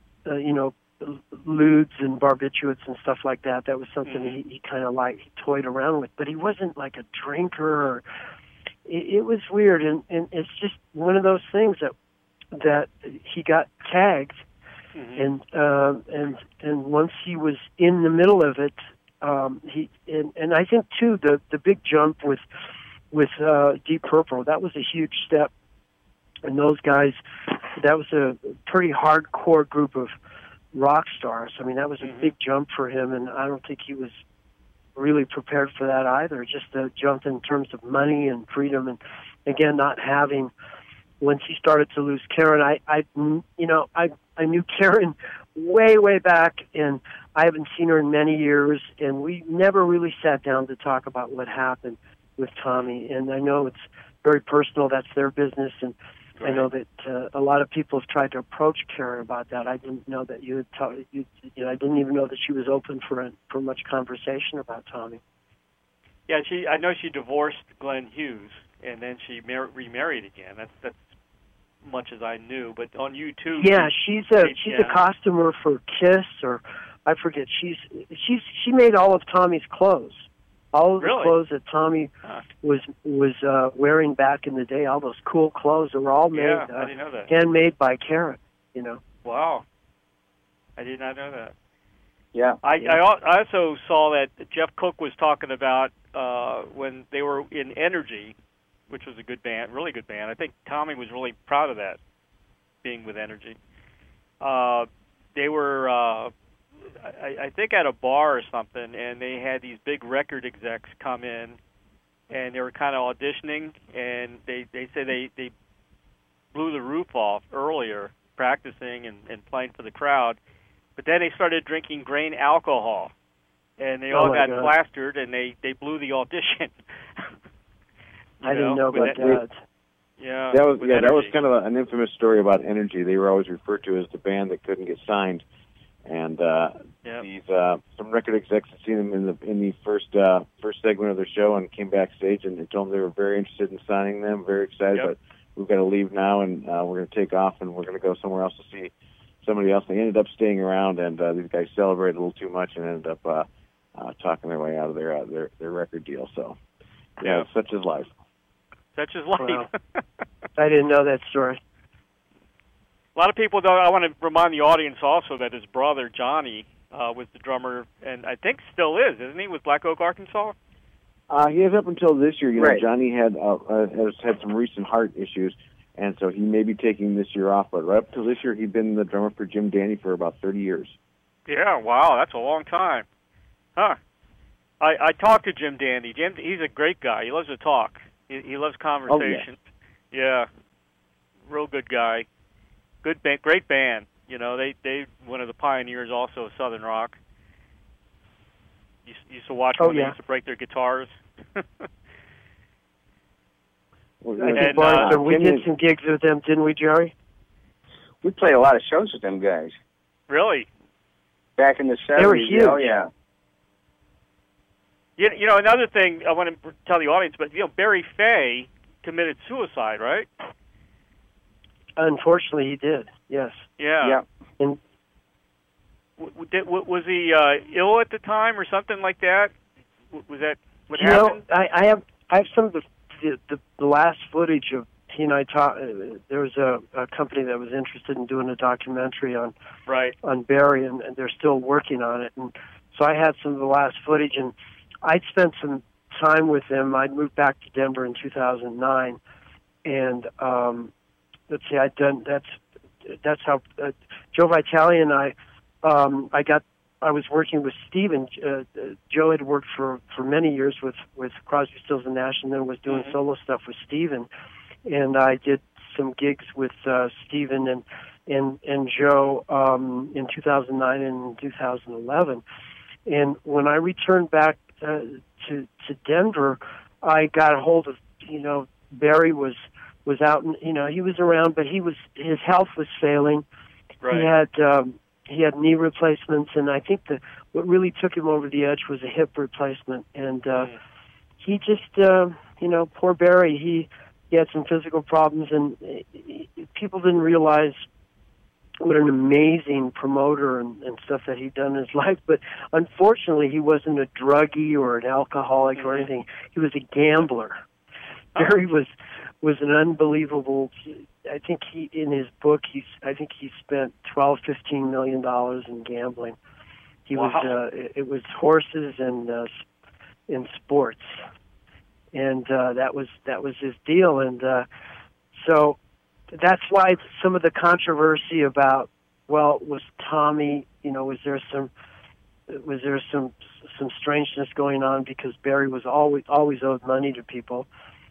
Speaker 4: lewds and barbiturates and stuff like that. That was something he kind of liked. He toyed around with, but he wasn't like a drinker. It was weird, and it's just one of those things that he got tagged, and once he was in the middle of it, and I think too the big jump with Deep Purple, that was a huge step, and those guys, that was a pretty hardcore group of rock stars. I mean, that was a big jump for him, and I don't think he was really prepared for that either. Just a jump in terms of money and freedom, and again, not having. Once he started to lose Karen, I knew Karen way back, and I haven't seen her in many years, and we never really sat down to talk about what happened with Tommy. And I know it's very personal. That's their business, and I know that a lot of people have tried to approach Karen about that. I didn't know that you had I didn't even know that she was open for much conversation about Tommy.
Speaker 2: Yeah, I know she divorced Glenn Hughes, and then she remarried again. That's much as I knew. But on YouTube,
Speaker 4: she's a costumer for Kiss, or I forget. She made all of Tommy's clothes. All of the clothes that Tommy was wearing back in the day, all those cool clothes, were all made
Speaker 2: I didn't know that.
Speaker 4: handmade by Karen.
Speaker 2: Wow, I did not know that.
Speaker 3: Yeah.
Speaker 2: I also saw that Jeff Cook was talking about when they were in Energy, which was a good band, really good band. I think Tommy was really proud of that, being with Energy. They were. I think at a bar or something, and they had these big record execs come in, and they were kind of auditioning, and they said they blew the roof off earlier, practicing and playing for the crowd, but then they started drinking grain alcohol, and they all got plastered, and they blew the audition.
Speaker 4: I didn't know about that.
Speaker 2: Yeah,
Speaker 5: that was kind of an infamous story about Energy. They were always referred to as the band that couldn't get signed. And these some record execs had seen them in the first segment of their show and came backstage and they told them they were very interested in signing them, very excited, but we've got to leave now and we're going to take off and we're going to go somewhere else to see somebody else. They ended up staying around and these guys celebrated a little too much and ended up talking their way out of their record deal. So such is life.
Speaker 2: Such is life.
Speaker 4: Wow. I didn't know that story.
Speaker 2: A lot of people, though, I want to remind the audience also that his brother, Johnny, was the drummer, and I think still is, isn't he, with Black Oak, Arkansas?
Speaker 5: He is up until this year. You know,
Speaker 3: Right.
Speaker 5: Johnny has had some recent heart issues, and so he may be taking this year off. But right up until this year, he'd been the drummer for Jim Dandy for about 30 years.
Speaker 2: Yeah, wow, that's a long time. Huh. I talked to Jim Dandy. He's a great guy. He loves to talk. He loves conversation.
Speaker 5: Oh,
Speaker 2: yeah, real good guy. Good band, great band. You know, they one of the pioneers also of Southern rock. Used to watch when they used to break their guitars.
Speaker 4: We did some gigs with them, didn't we, Jerry?
Speaker 3: We played a lot of shows with them guys.
Speaker 2: Really?
Speaker 3: Back in the 70s.
Speaker 4: They were huge.
Speaker 3: Oh, yeah.
Speaker 2: You know, another thing I want to tell the audience, but, Barry Fay committed suicide, right?
Speaker 4: Unfortunately, he did, yes.
Speaker 2: Yeah.
Speaker 4: And
Speaker 2: was he ill at the time or something like that? Was that what happened?
Speaker 4: I have some of the last footage of he and I talked. There was a company that was interested in doing a documentary on Barry, and they're still working on it. And so I had some of the last footage, and I'd spent some time with him. I'd moved back to Denver in 2009, and let's see, that's how Joe Vitale and I was working with Steven. Joe had worked for many years with Crosby, Stills and Nash, and then was doing solo stuff with Steven. And I did some gigs with Steven and Joe in 2009 and 2011. And when I returned back to Denver, I got a hold of, Barry was out, and he was around, but his health was failing.
Speaker 2: Right.
Speaker 4: He had knee replacements, and I think what really took him over the edge was a hip replacement. And he just, poor Barry, he had some physical problems, and people didn't realize what an amazing promoter and stuff that he'd done in his life. But unfortunately, he wasn't a druggie or an alcoholic or anything. He was a gambler. Barry was an unbelievable. I think in his book, he spent $12-15 million in gambling. He was it was horses and sports, and that was his deal. And so that's why some of the controversy about, was Tommy, was there some strangeness going on because Barry was always owed money to people.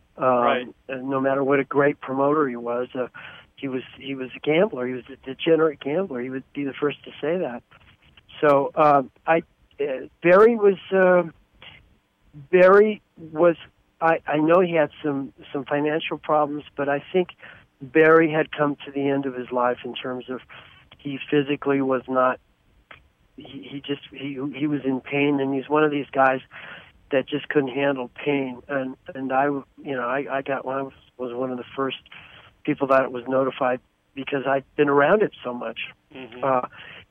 Speaker 4: No matter what a great promoter he was a gambler. He was a degenerate gambler. He would be the first to say that. So Barry was. I know he had some financial problems, but I think Barry had come to the end of his life in terms of he physically was not. He was in pain, and he's one of these guys that just couldn't handle pain. And I was one of the first people that was notified because I'd been around it so much. Mm-hmm.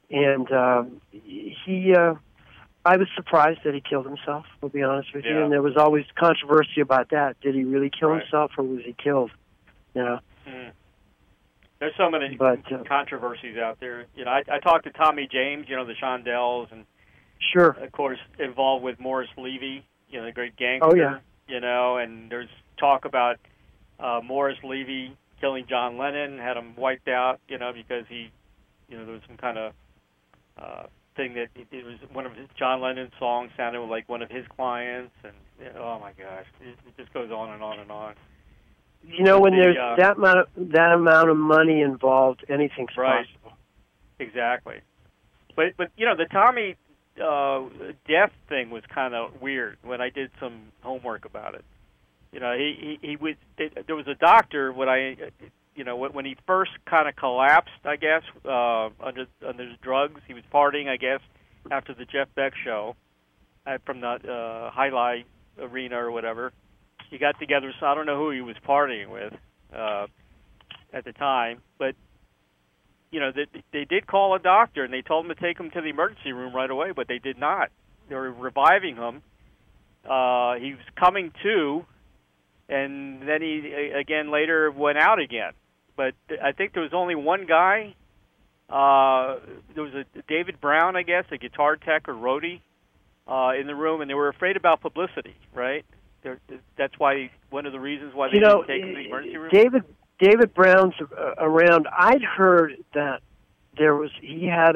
Speaker 4: I was surprised that he killed himself, I'll be honest with you. And there was always controversy about that. Did he really kill himself, or was he killed? You know?
Speaker 2: Mm. There's so many controversies out there. You know, I talked to Tommy James, you know, the Shondells, and
Speaker 4: sure,
Speaker 2: of course, involved with Morris Levy, you know, the great gangster.
Speaker 4: Oh, yeah.
Speaker 2: You know, and there's talk about Morris Levy killing John Lennon, had him wiped out, you know, because he, you know, there was some kind of thing that it was one of John Lennon's songs sounded like one of his clients, and oh my gosh, it just goes on and on and on.
Speaker 4: You know, when there's that amount of money involved, anything's possible.
Speaker 2: Exactly. But you know, the Tommy death thing was kind of weird when I did some homework about it. You know, there was a doctor when he first kind of collapsed, I guess, under the drugs. He was partying, I guess, after the Jeff Beck show from the Highlight Arena or whatever. He got together, so I don't know who he was partying with at the time, but you know, they did call a doctor, and they told him to take him to the emergency room right away, but they did not. They were reviving him. He was coming to, and then he, again, later went out again. But I think there was only one guy. There was a David Brown, I guess, a guitar tech or roadie in the room, and they were afraid about publicity, right? That's why one of the reasons why they didn't take him to the emergency room.
Speaker 4: David Brown's around. I'd heard that he had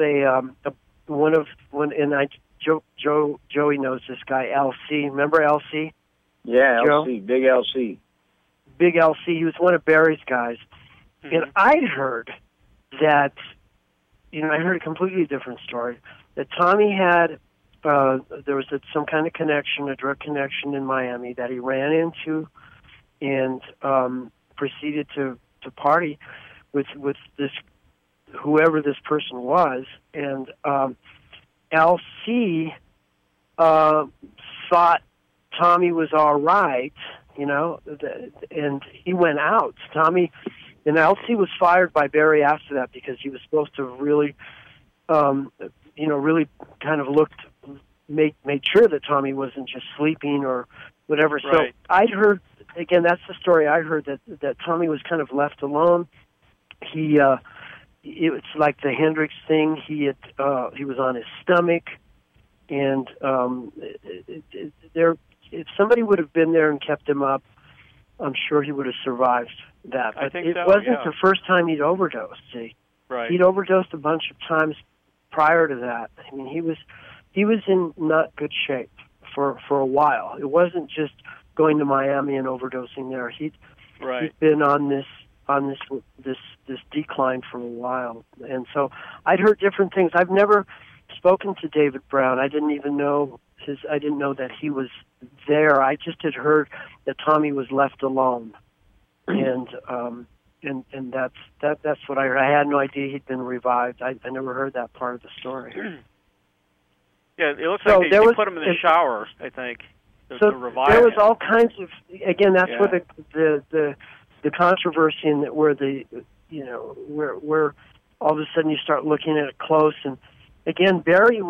Speaker 4: Joey knows this guy, LC. Remember LC?
Speaker 3: Yeah,
Speaker 4: Joe?
Speaker 3: LC, Big LC.
Speaker 4: Big LC. He was one of Barry's guys. Mm-hmm. And I'd heard that, you know, I heard a completely different story, that Tommy had, there was some kind of connection, a drug connection in Miami that he ran into and proceeded to party with this, whoever this person was. And LC thought Tommy was all right, you know, and he went out. Tommy, and LC was fired by Barry after that because he was supposed to really, really kind of made sure that Tommy wasn't just sleeping or whatever.
Speaker 2: Right.
Speaker 4: So I'd heard, again, that's the story I heard, that Tommy was kind of left alone. It's like the Hendrix thing. He was on his stomach, and if somebody would have been there and kept him up, I'm sure he would have survived that. But
Speaker 2: I think
Speaker 4: it
Speaker 2: so,
Speaker 4: wasn't the first time he'd overdosed. See,
Speaker 2: right?
Speaker 4: He'd overdosed a bunch of times prior to that. I mean, he was in not good shape for a while. It wasn't just going to Miami and overdosing there. He'd been on this decline for a while, and so I'd heard different things. I've never spoken to David Brown. I didn't even know I didn't know that he was there. I just had heard that Tommy was left alone, and that's what I heard. I had no idea he'd been revived. I never heard that part of the story.
Speaker 2: Yeah, it looks like they put him in the shower, I think.
Speaker 4: So
Speaker 2: revive
Speaker 4: there was
Speaker 2: him.
Speaker 4: all kinds of, again, that's where the controversy and where where all of a sudden you start looking at it close. And again, Barry's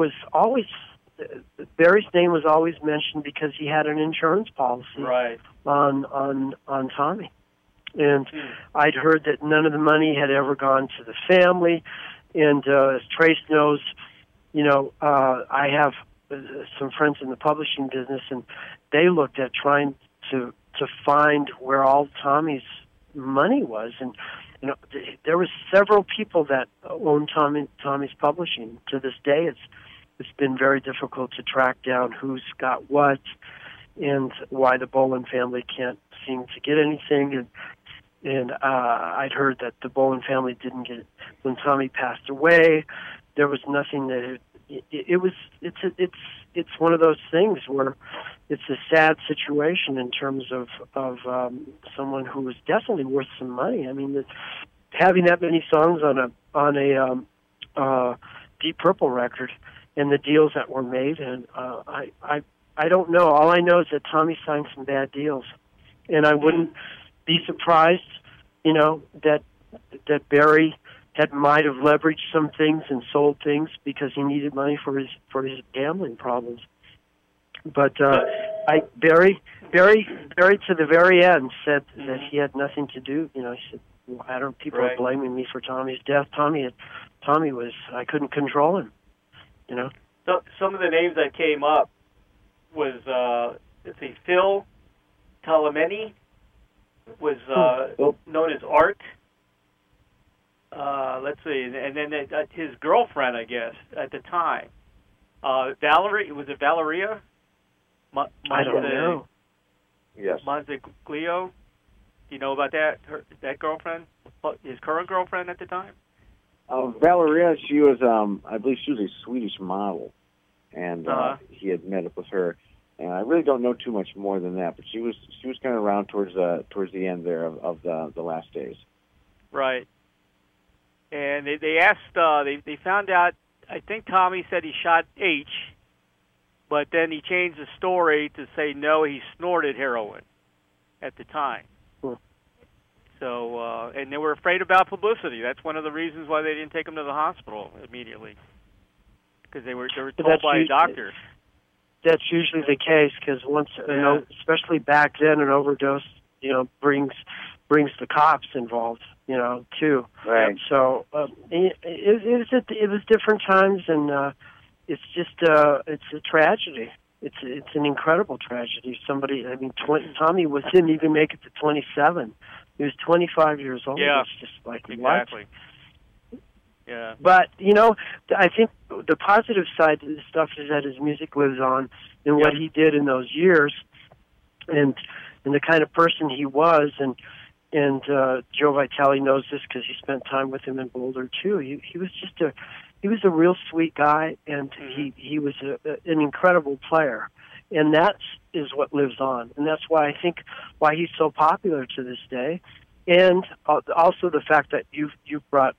Speaker 4: name was always mentioned because he had an insurance policy on Tommy. And I'd heard that none of the money had ever gone to the family. And as Trace knows, you know, I have some friends in the publishing business, and they looked at trying to find where all Tommy's money was. And you know, there was several people that owned Tommy's publishing. To this day, it's been very difficult to track down who's got what and why the Boland family can't seem to get anything. And I'd heard that the Boland family didn't get it when Tommy passed away. There was nothing that it's one of those things where it's a sad situation in terms of someone who was definitely worth some money. I mean, having that many songs on a Deep Purple record and the deals that were made, and I don't know. All I know is that Tommy signed some bad deals, and I wouldn't be surprised, that Barry might have leveraged some things and sold things because he needed money for his gambling problems. But Barry to the very end said that he had nothing to do. He said, well, people are blaming me for Tommy's death. Tommy was, I couldn't control him.
Speaker 2: So some of the names that came up was Phil Talameni was known as Art. Let's see, and then his girlfriend, I guess, at the time, Valerie. Was it Valeria?
Speaker 4: I don't know.
Speaker 5: Yes.
Speaker 2: Monzaglio. Do you know about that? That girlfriend, his current girlfriend at the time.
Speaker 5: Valeria, she was, I believe, she was a Swedish model, and he had met up with her. And I really don't know too much more than that, but she was kind of around towards the end there of the last days.
Speaker 2: Right. And they asked, they found out, I think Tommy said he shot H, but then he changed the story to say no, he snorted heroin at the time.
Speaker 4: Cool.
Speaker 2: So, and they were afraid about publicity. That's one of the reasons why they didn't take him to the hospital immediately, because they were told by a doctor.
Speaker 4: That's usually the case, because once, especially back then, an overdose, brings the cops involved, too.
Speaker 3: Right.
Speaker 4: So it was different times, and it's just it's a tragedy. It's an incredible tragedy. Tommy didn't even make it to 27. He was 25 years old.
Speaker 2: Yeah.
Speaker 4: It's just like
Speaker 2: exactly.
Speaker 4: What?
Speaker 2: Yeah.
Speaker 4: But, I think the positive side to this stuff is that his music lives on and what he did in those years and the kind of person he was. And Joe Vitale knows this because he spent time with him in Boulder, too. He was just he was a real sweet guy, and he was an incredible player. And that is what lives on. And that's why I think why he's so popular to this day. And also the fact that you've brought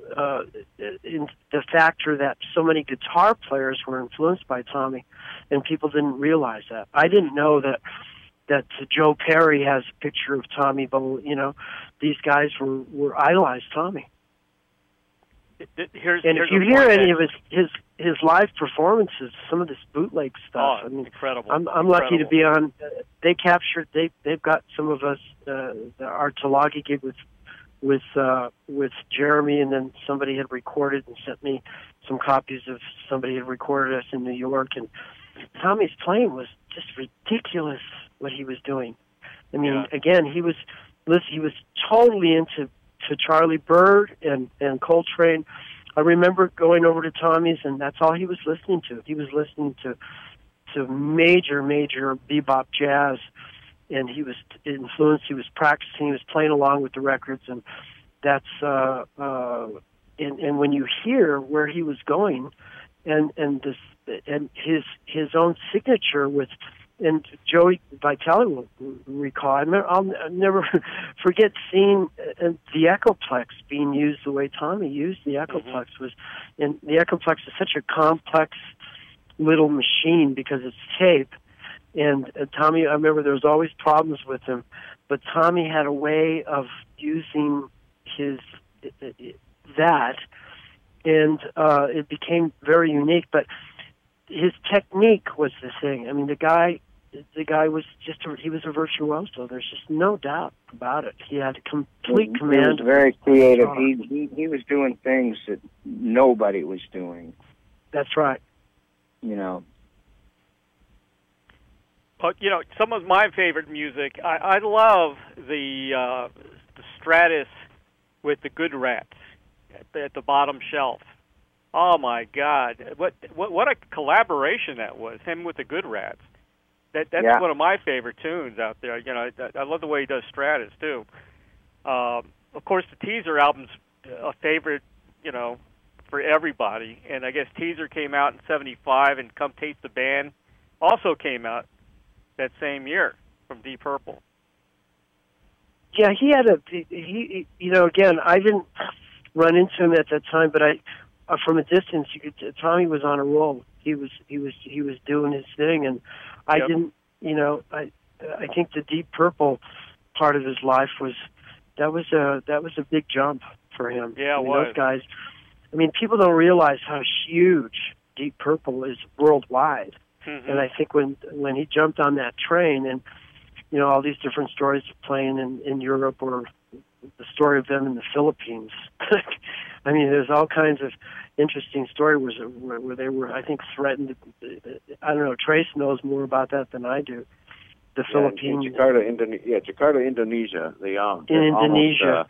Speaker 4: in the factor that so many guitar players were influenced by Tommy, and people didn't realize that. I didn't know that Joe Perry has a picture of Tommy, but these guys were idolized Tommy. And if you hear any of his live performances, some of this bootleg stuff,
Speaker 2: incredible.
Speaker 4: I'm lucky to be on. They've got some of us. Our Tulagi gig with Jeremy, and then somebody had recorded and sent me some copies of somebody had recorded us in New York, and Tommy's playing was just ridiculous what he was doing. I mean, again, he was totally into Charlie Bird and Coltrane. I remember going over to Tommy's, and that's all he was listening to. He was listening to major bebop jazz, and he was influenced. He was practicing. He was playing along with the records, and that's and when you hear where he was going, and his own signature with. And Joey Vitale will recall. I'll never forget seeing the Echoplex being used the way Tommy used the Echoplex. And the Echoplex is such a complex little machine because it's tape. And Tommy, I remember there was always problems with him, but Tommy had a way of using that, and it became very unique. But his technique was the thing. I mean, the guy was he was a virtuoso. There's just no doubt about it. He had complete command.
Speaker 3: He was very creative. He was doing things that nobody was doing.
Speaker 4: That's right.
Speaker 2: But some of my favorite music. I love the Stratus with the Good Rats at the bottom shelf. Oh my God! What a collaboration that was! Him with the Good Rats. That's one of my favorite tunes out there. I love the way he does Stratus too. Of course, the Teaser album's a favorite. for everybody. And I guess Teaser came out in '75, and Come Taste the Band also came out that same year from Deep Purple.
Speaker 4: Yeah, he again, I didn't run into him at that time, but from a distance, Tommy was on a roll. He was doing his thing, and I didn't, I think the Deep Purple part of his life was a big jump for him.
Speaker 2: Yeah, it was.
Speaker 4: Those guys. I mean, people don't realize how huge Deep Purple is worldwide.
Speaker 2: Mm-hmm.
Speaker 4: And I think when he jumped on that train, and all these different stories of playing in Europe, or the story of them in the Philippines. I mean, there's all kinds of interesting stories where they were, I think, threatened. I don't know. Trace knows more about that than I do. The Philippines.
Speaker 5: In Jakarta, Indonesia.
Speaker 4: In Indonesia.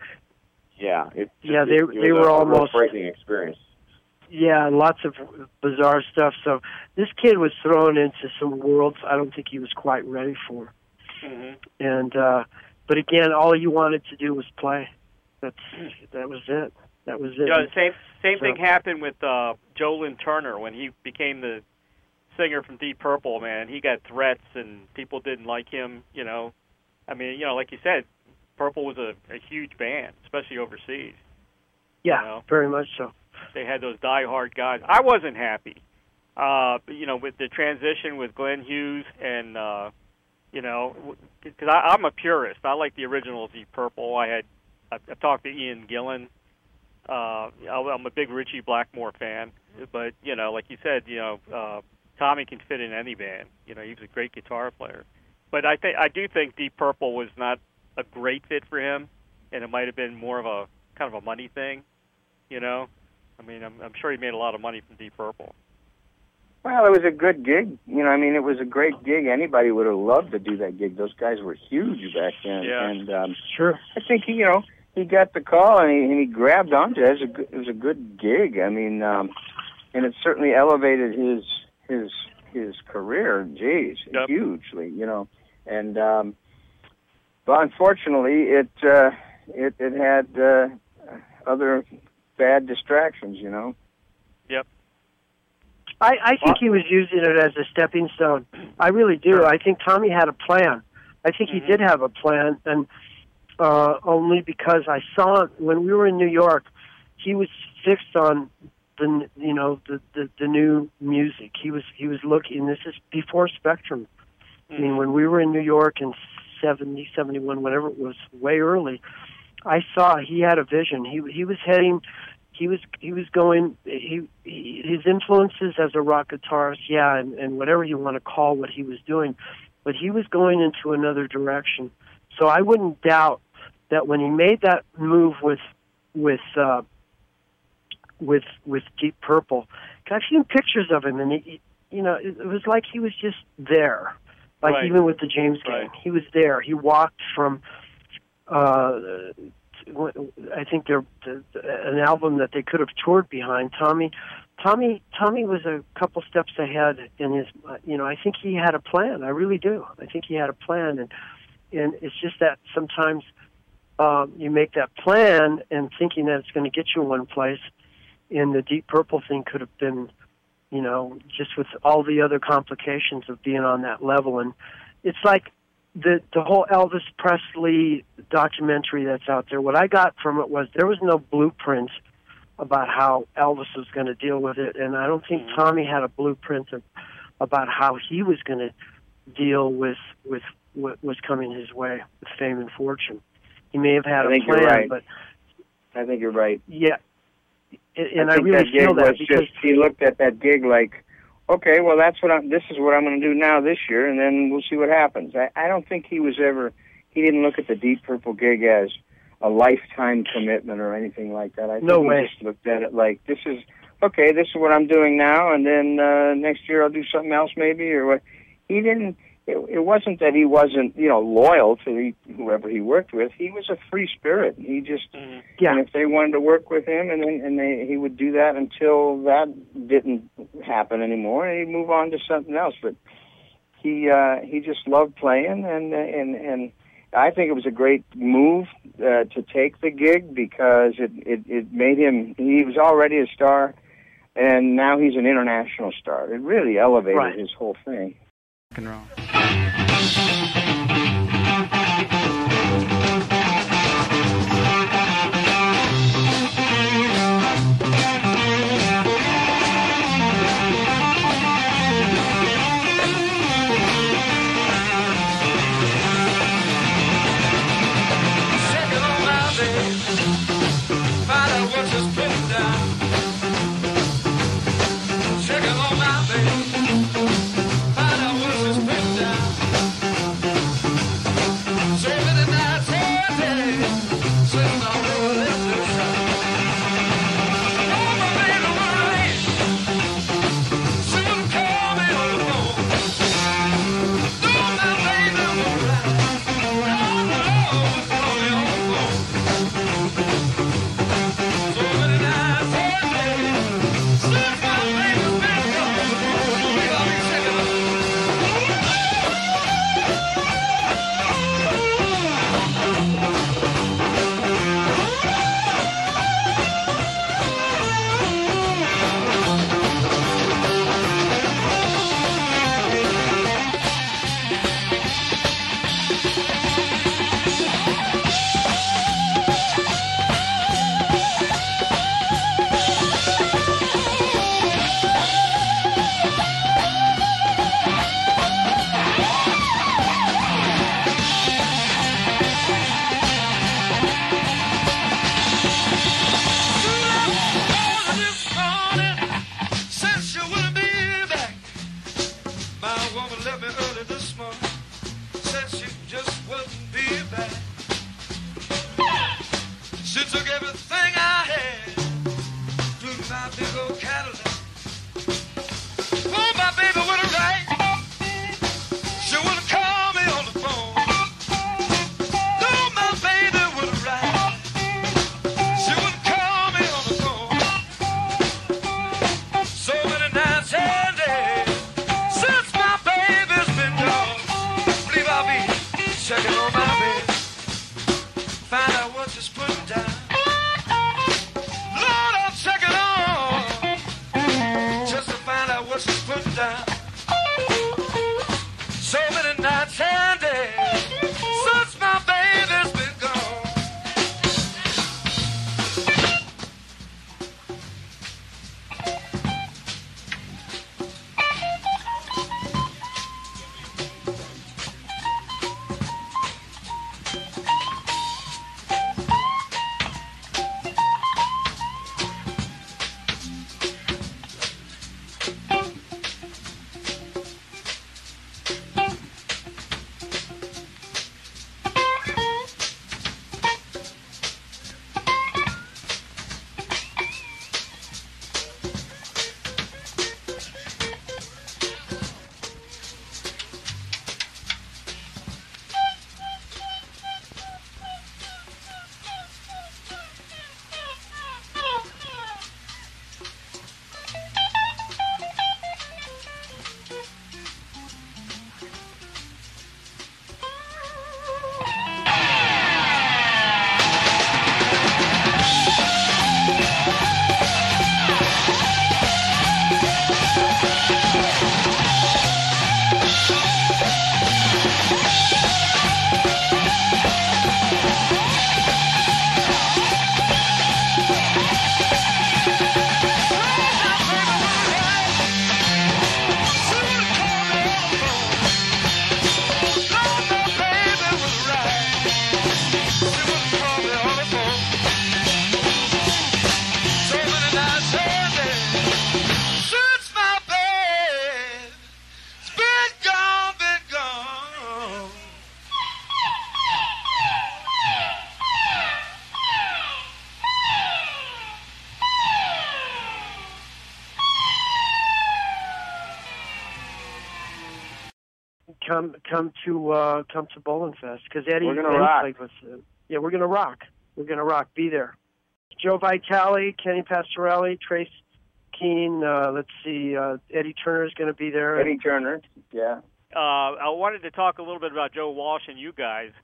Speaker 4: They were almost
Speaker 5: a frightening experience.
Speaker 4: Yeah, lots of bizarre stuff. So this kid was thrown into some worlds I don't think he was quite ready for.
Speaker 2: Mm-hmm.
Speaker 4: And but again, all you wanted to do was play. That was it. That was it.
Speaker 2: Yeah, same thing happened with Joe Lynn Turner when he became the singer from Deep Purple. Man, he got threats and people didn't like him. I mean, like you said, Purple was a huge band, especially overseas.
Speaker 4: Yeah, very much so.
Speaker 2: They had those die-hard guys. I wasn't happy, with the transition with Glenn Hughes and, because I'm a purist. I like the original Deep Purple. I've talked to Ian Gillan. I'm a big Ritchie Blackmore fan. But, like you said, Tommy can fit in any band. He was a great guitar player. But I do think Deep Purple was not a great fit for him, and it might have been more of a kind of a money thing, I mean, I'm sure he made a lot of money from Deep Purple.
Speaker 3: Well, it was a good gig. It was a great gig. Anybody would have loved to do that gig. Those guys were huge back then.
Speaker 2: Yeah.
Speaker 3: And
Speaker 4: sure.
Speaker 3: I think he got the call and he grabbed onto it. It was a good gig. I mean, and it certainly elevated his career. Geez, hugely. And but unfortunately, it had other bad distractions.
Speaker 2: Yep.
Speaker 4: I think he was using it as a stepping stone. I really do.
Speaker 2: Sure.
Speaker 4: I think Tommy had a plan. I think he did have a plan, and only because I saw when we were in New York, he was fixed on the new music. He was looking. This is before Spectrum. I mean, when we were in New York in 70, 71, whatever it was, way early, I saw he had a vision. He was heading. He was going. His influences as a rock guitarist, and whatever you want to call what he was doing, but he was going into another direction. So I wouldn't doubt that when he made that move with Deep Purple, I've seen pictures of him, and it was like he was just there. Like
Speaker 2: right.
Speaker 4: Even with the James Gang,
Speaker 2: right.
Speaker 4: He was there. He walked from. I think an album that they could have toured behind. Tommy was a couple steps ahead in his. I think he had a plan. I really do. I think he had a plan, and it's just that sometimes you make that plan and thinking that it's going to get you one place, and the Deep Purple thing could have been, just with all the other complications of being on that level, and it's like. The whole Elvis Presley documentary that's out there, what I got from it was there was no blueprint about how Elvis was going to deal with it, and I don't think Tommy had a blueprint about how he was going to deal with what was coming his way with fame and fortune. He may have had a plan,
Speaker 3: you're right.
Speaker 4: but
Speaker 3: I think you're right.
Speaker 4: Yeah, and I really feel that because
Speaker 3: he looked at that gig like, okay, well, this is what I'm going to do now this year, and then we'll see what happens. I don't think he didn't look at the Deep Purple gig as a lifetime commitment or anything like that. I think he just looked at it like, this is what I'm doing now, and then next year I'll do something else maybe, or what. He didn't, it wasn't that he wasn't, loyal to whoever he worked with. He was a free spirit. He just, and if they wanted to work with him, he would do that until that didn't happen anymore, and he'd move on to something else. But he just loved playing, and I think it was a great move to take the gig because it made him. He was already a star, and now he's an international star. It really elevated his whole thing.
Speaker 2: Rock and roll.
Speaker 4: Come to Bowling Fest because Eddie
Speaker 3: we're gonna rock.
Speaker 4: Played with, we're gonna rock. We're gonna rock. Be there. Joe Vitale, Kenny Pastorelli, Trace Keane. Let's see. Eddie Turner is going to be there.
Speaker 3: Eddie Turner. Yeah.
Speaker 2: I wanted to talk a little bit about Joe Walsh and you guys.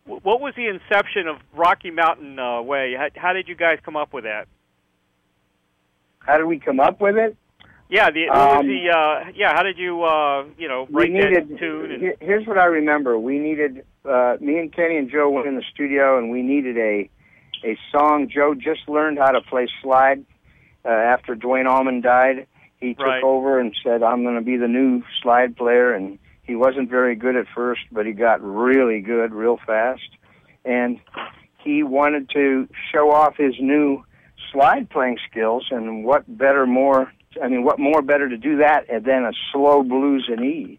Speaker 2: What was the inception of Rocky Mountain Way? How did you guys come up with that?
Speaker 3: How did we come up with it?
Speaker 2: Yeah, how did you write that tune?
Speaker 3: Here's what I remember. We needed, me and Kenny and Joe went in the studio, and we needed a song. Joe just learned how to play slide after Dwayne Allman died. He took over and said, I'm going to be the new slide player, and he wasn't very good at first, but he got really good real fast. And he wanted to show off his new slide playing skills, and what more better to do that than a slow blues in E.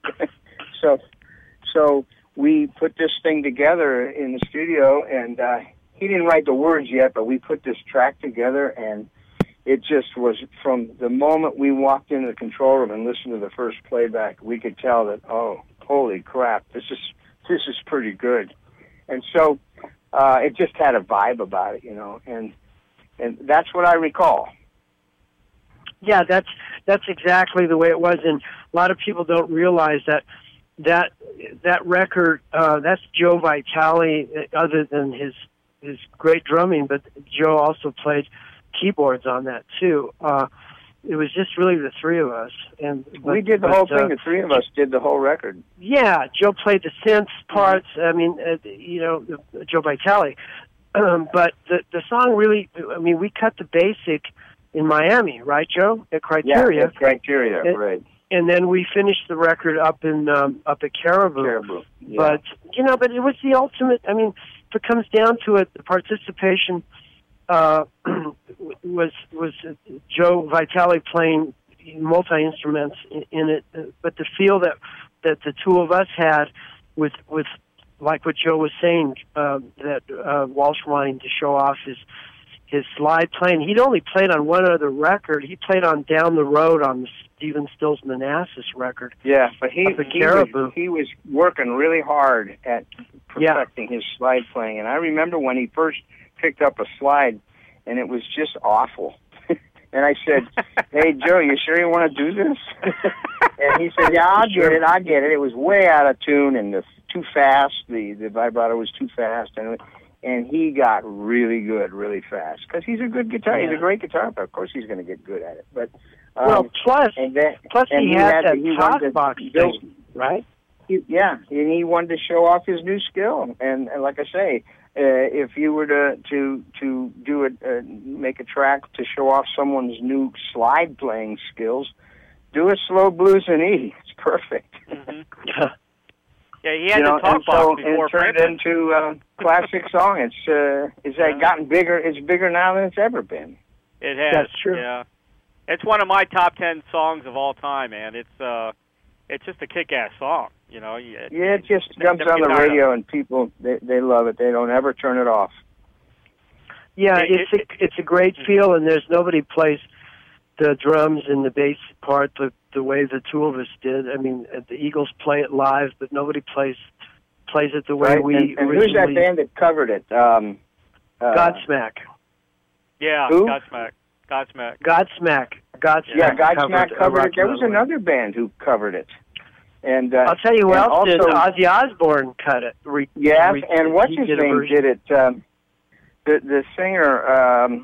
Speaker 3: So we put this thing together in the studio, and he didn't write the words yet, but we put this track together, and it just was, from the moment we walked into the control room and listened to the first playback, we could tell that, oh, holy crap, this is pretty good. And so it just had a vibe about it, and that's what I recall.
Speaker 4: Yeah, that's exactly the way it was, and a lot of people don't realize that record. That's Joe Vitale, other than his great drumming, but Joe also played keyboards on that too. It was just really the three of us,
Speaker 3: we did the whole thing. The three of us did the whole record.
Speaker 4: Yeah, Joe played the synth parts. I mean, Joe Vitale. But the song really, we cut the basic in Miami, right, Joe? At Criteria.
Speaker 3: Yeah, at Criteria, right.
Speaker 4: And then we finished the record up at Caribou.
Speaker 3: Yeah.
Speaker 4: But it was the ultimate. If it comes down to it, the participation was Joe Vitale playing multi-instruments in it, but the feel that the two of us had with like what Joe was saying, that Walsh wanting to show off his slide playing. He'd only played on one other record. He played on Down the Road on the Stephen Stills Manassas record.
Speaker 3: Yeah, but he was working really hard at perfecting his slide playing. And I remember when he first picked up a slide, and it was just awful. And I said, hey, Joe, you sure you want to do this? And he said, yeah, I'll get it. It was way out of tune and too fast. The vibrato was too fast. And he got really good really fast. Because he's a good guitar. Yeah. He's a great guitar player. Of course he's going to get good at it. But
Speaker 4: plus he had that talk box thing, right?
Speaker 3: And he wanted to show off his new skill. And like I say, if you were to do it, make a track to show off someone's new slide playing skills, do a slow blues in E. It's perfect.
Speaker 2: Mm-hmm. Yeah, he had the talk box before.
Speaker 3: It turned into a classic song. It's gotten bigger. It's bigger now than it's ever been.
Speaker 2: It has.
Speaker 4: That's true.
Speaker 2: Yeah, it's one of my top 10 songs of all time, man. It's just a kick-ass song.
Speaker 3: It just jumps on the radio, and people they love it. They don't ever turn it off.
Speaker 4: Yeah, it's a great feel, and there's nobody plays the drums and the bass part the way the two of us did. The Eagles play it live, but nobody plays it the way we.
Speaker 3: And who's that band that covered it?
Speaker 4: Godsmack.
Speaker 2: Yeah,
Speaker 3: who?
Speaker 2: Godsmack.
Speaker 4: Godsmack
Speaker 3: covered it. There was another band who covered it. And
Speaker 4: I'll tell you who else did. Ozzy Osbourne cut it.
Speaker 3: And what's his name did it? The singer,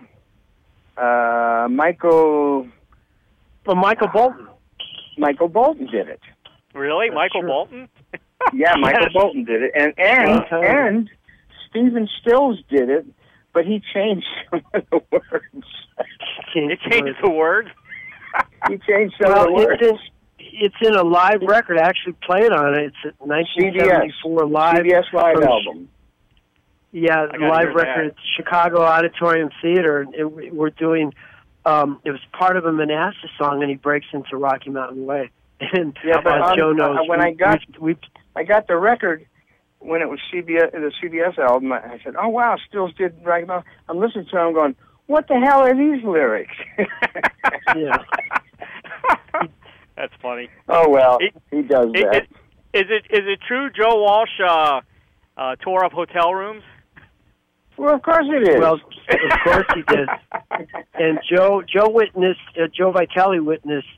Speaker 3: Michael.
Speaker 4: Well, Michael Bolton.
Speaker 3: Michael Bolton did it.
Speaker 2: Really, Michael Bolton?
Speaker 3: Yeah, Michael Bolton did it, and Stephen Stills did it, but he changed some of the words.
Speaker 2: He changed the words.
Speaker 3: He changed some of the words.
Speaker 4: It's in a live record. I actually played on it. It's a 1974 CBS
Speaker 3: live album.
Speaker 4: Yeah, live record at Chicago Auditorium Theater. We're doing. It was part of a Manassas song, and he breaks into Rocky Mountain Way. And as Joe knows,
Speaker 3: when I got the record when it was the CBS album, I said, "Oh wow, Stills did Rocky Mountain." I'm listening to him, going, "What the hell are these lyrics?"
Speaker 4: Yeah.
Speaker 2: That's funny.
Speaker 3: Oh well, he does that.
Speaker 2: Is it true Joe Walsh tore up hotel rooms?
Speaker 3: Well, of course it is.
Speaker 4: Well, of course he did. And Joe Vitale witnessed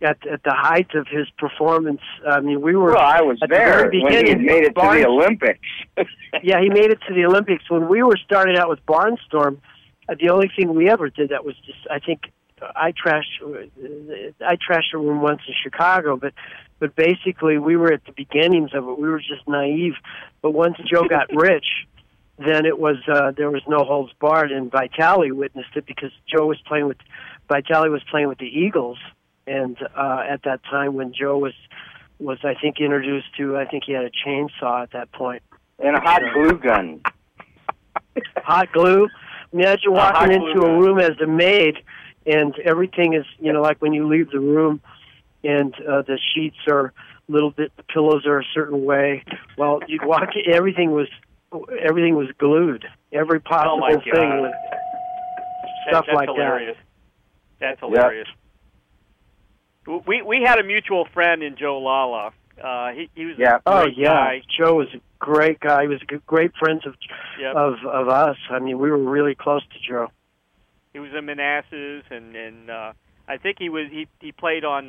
Speaker 4: at the height of his performance. I mean, we were.
Speaker 3: Well, I was
Speaker 4: at
Speaker 3: there
Speaker 4: the very
Speaker 3: when he
Speaker 4: beginning.
Speaker 3: made it to the Olympics.
Speaker 4: Yeah, he made it to the Olympics. When we were starting out with Barnstorm, the only thing we ever did that was just, I think, I trashed a room once in Chicago, but basically we were at the beginnings of it. We were just naive. But once Joe got rich, then it was there was no holds barred, and Vitali witnessed it because Vitali was playing with the Eagles, and at that time when Joe was I think introduced to, I think he had a chainsaw at that point.
Speaker 3: And a hot glue gun.
Speaker 4: Hot glue. Imagine walking into a room as a maid, and everything is, like when you leave the room, and the sheets are the pillows are a certain way. Well, you'd walk. Everything was glued. Every possible thing was stuff
Speaker 2: that's
Speaker 4: like
Speaker 2: hilarious.
Speaker 4: that.
Speaker 2: That's hilarious. Yep. We had a mutual friend in Joe Lala. He was a great guy.
Speaker 4: Joe was a great guy. He was great friends of us. I mean, we were really close to Joe.
Speaker 2: He was in Manassas, and I think he played on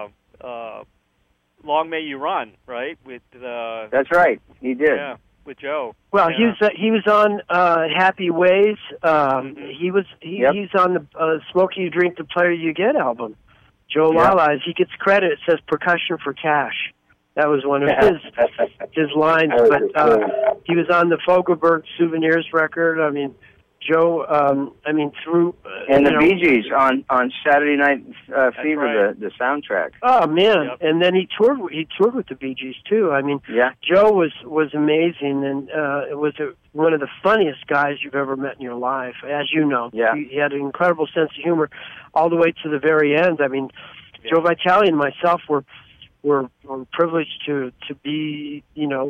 Speaker 2: Long May You Run, right? With
Speaker 3: that's right, he did.
Speaker 2: Yeah, with Joe.
Speaker 4: Well, he was on Happy Ways. He's on the Smoke You Drink the Player You Get album. Joe Lala, as he gets credit, it says percussion for cash. That was one of his lines. But he was on the Fogelberg Souvenirs record. I mean, Joe. Through
Speaker 3: and the Bee Gees on Saturday Night Fever, the soundtrack.
Speaker 4: Oh man! Yep. And then he toured with the Bee Gees too. I mean, Joe was amazing, and it was one of the funniest guys you've ever met in your life, as you know.
Speaker 3: Yeah.
Speaker 4: He had an incredible sense of humor, all the way to the very end. I mean, Joe Vitale and myself were privileged to be,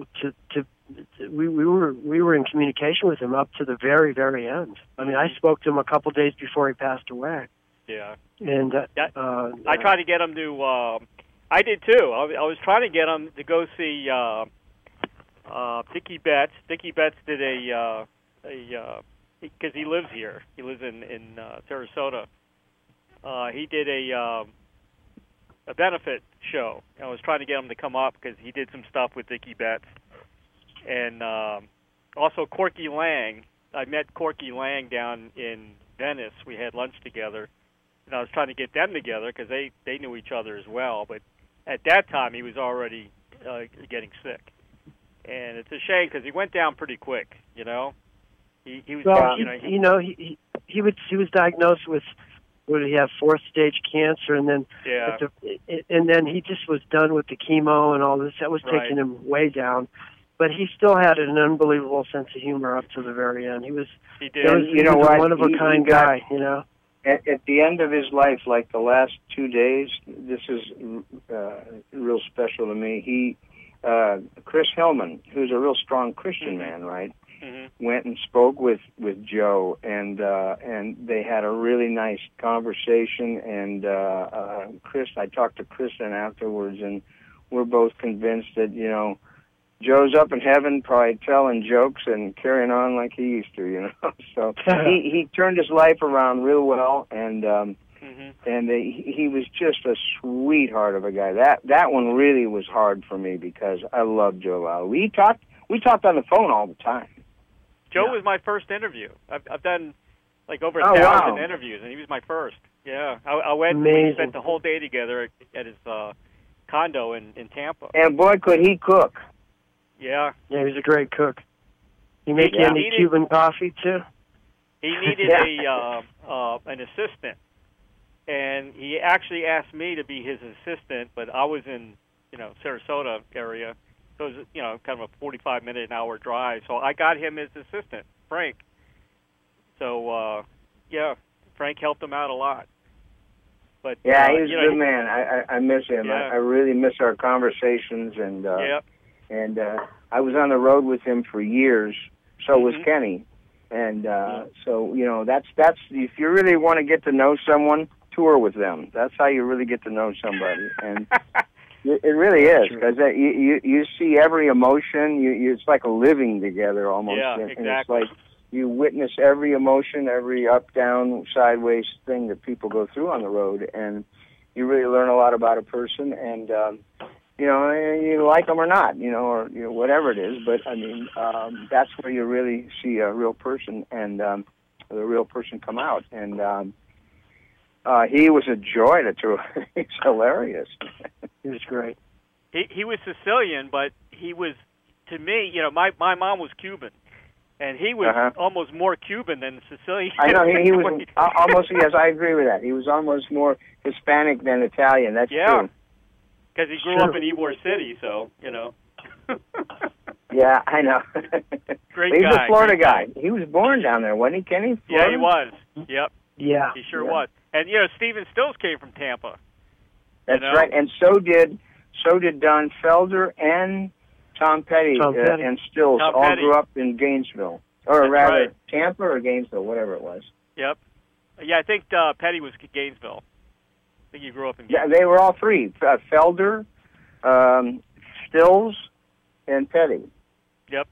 Speaker 4: we were in communication with him up to the very, very end. I mean, I spoke to him a couple days before he passed away.
Speaker 2: Yeah.
Speaker 4: And
Speaker 2: I tried to get him to. I did too. I was trying to get him to go see Dickie Betts. Dickie Betts did because he lives here. He lives in Sarasota. He did a benefit show. I was trying to get him to come up because he did some stuff with Dickie Betts. And also Corky Lang. I met Corky Lang down in Venice. We had lunch together, and I was trying to get them together because they knew each other as well. But at that time, he was already getting sick, and it's a shame because he went down pretty quick. He was.
Speaker 4: Well, he was diagnosed with. What did he have? 4th stage cancer, and then and then he just was done with the chemo and all this. That was taking him way down. But he still had an unbelievable sense of humor up to the very end. He did. He was a one-of-a-kind guy,
Speaker 3: At the end of his life, like the last 2 days, this is real special to me. Chris Hillman, who's a real strong Christian man, right, went and spoke with Joe, and they had a really nice conversation. And I talked to Chris afterwards, and we're both convinced that, Joe's up in heaven, probably telling jokes and carrying on like he used to, So he turned his life around real well, and he was just a sweetheart of a guy. That one really was hard for me because I love Joe Lala. We talked on the phone all the time.
Speaker 2: Joe was my first interview. I've done like over 1,000 interviews, and he was my first. Yeah, I went. We spent the whole day together at his condo in Tampa.
Speaker 3: And boy, could he cook!
Speaker 2: Yeah.
Speaker 4: Yeah, he was a great cook. He made you any Cuban coffee, too?
Speaker 2: He needed an assistant. And he actually asked me to be his assistant, but I was in, Sarasota area. So it was, kind of a 45-minute, an hour drive. So I got him as assistant, Frank. So, Frank helped him out a lot. But
Speaker 3: he was a good man. I miss him.
Speaker 2: Yeah.
Speaker 3: I really miss our conversations, and I was on the road with him for years. So was Kenny, and so that's if you really want to get to know someone, tour with them. That's how you really get to know somebody, and it really is because you see every emotion. It's like a living together almost.
Speaker 2: Yeah,
Speaker 3: and
Speaker 2: exactly.
Speaker 3: it's like you witness every emotion, every up, down, sideways thing that people go through on the road, and you really learn a lot about a person, and you know, you like them or not, you know, or you know, whatever it is. But I mean, that's where you really see a real person and the real person come out. And he was a joy to tour. He's hilarious.
Speaker 4: He was great.
Speaker 2: He was Sicilian, but he was, to me, you know, my mom was Cuban, and he was almost more Cuban than Sicilian.
Speaker 3: I know he was almost. Yes, I agree with that. He was almost more Hispanic than Italian. That's true.
Speaker 2: Because he grew up in Ybor City, so, you know.
Speaker 3: Yeah, I know.
Speaker 2: Great
Speaker 3: He's
Speaker 2: guy.
Speaker 3: a Florida guy. He was born down there, wasn't he, Kenny? Florida?
Speaker 2: Yeah, he was. Yep.
Speaker 4: Yeah.
Speaker 2: He sure was. And, you know, Stephen Stills came from Tampa.
Speaker 3: That's right. And so did Don Felder and Tom Petty, and Stills all grew up in Gainesville. Or rather, Tampa or Gainesville, whatever it was.
Speaker 2: Yep. Yeah, I think Petty was Gainesville. I think he grew up in Gainesville.
Speaker 3: Yeah, they were all three. Felder, Stills, and Petty.
Speaker 2: Yep.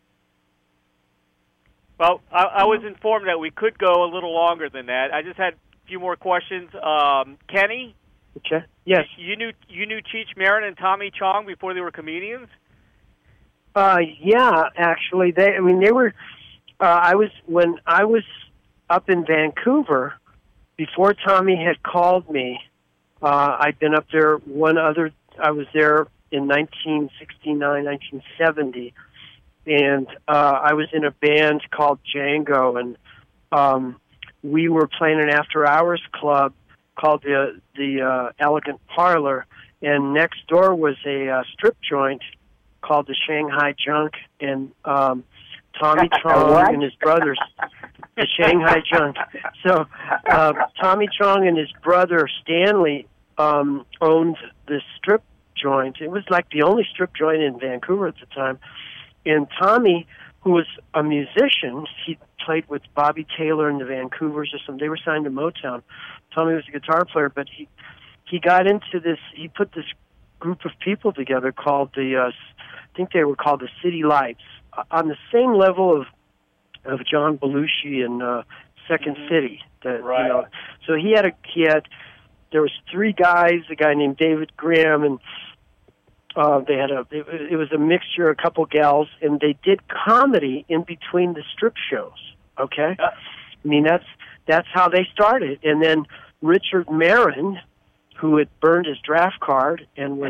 Speaker 2: Well, I was informed that we could go a little longer than that. I just had a few more questions. Kenny?
Speaker 4: Okay. Yes.
Speaker 2: You knew Cheech Marin and Tommy Chong before they were comedians?
Speaker 4: Yeah, actually. They were, when I was up in Vancouver, before Tommy had called me, I'd been up there I was there in 1969, 1970, and I was in a band called Django, and we were playing an after-hours club called the Elegant Parlor, and next door was a strip joint called the Shanghai Junk, and Tommy Chong and his brothers, the Shanghai Junk. So Tommy Chong and his brother Stanley owned this strip joint. It was like the only strip joint in Vancouver at the time. And Tommy, who was a musician, he played with Bobby Taylor and the Vancouvers or something. They were signed to Motown. Tommy was a guitar player, but he got into this. He put this group of people together called I think they were called the City Lights, on the same level of John Belushi and Second City.
Speaker 2: Right.
Speaker 4: You know, so he had there was three guys, a guy named David Graham, and it was a mixture, a couple gals, and they did comedy in between the strip shows. Okay, I mean that's how they started. And then Richard Marin, who had burned his draft card and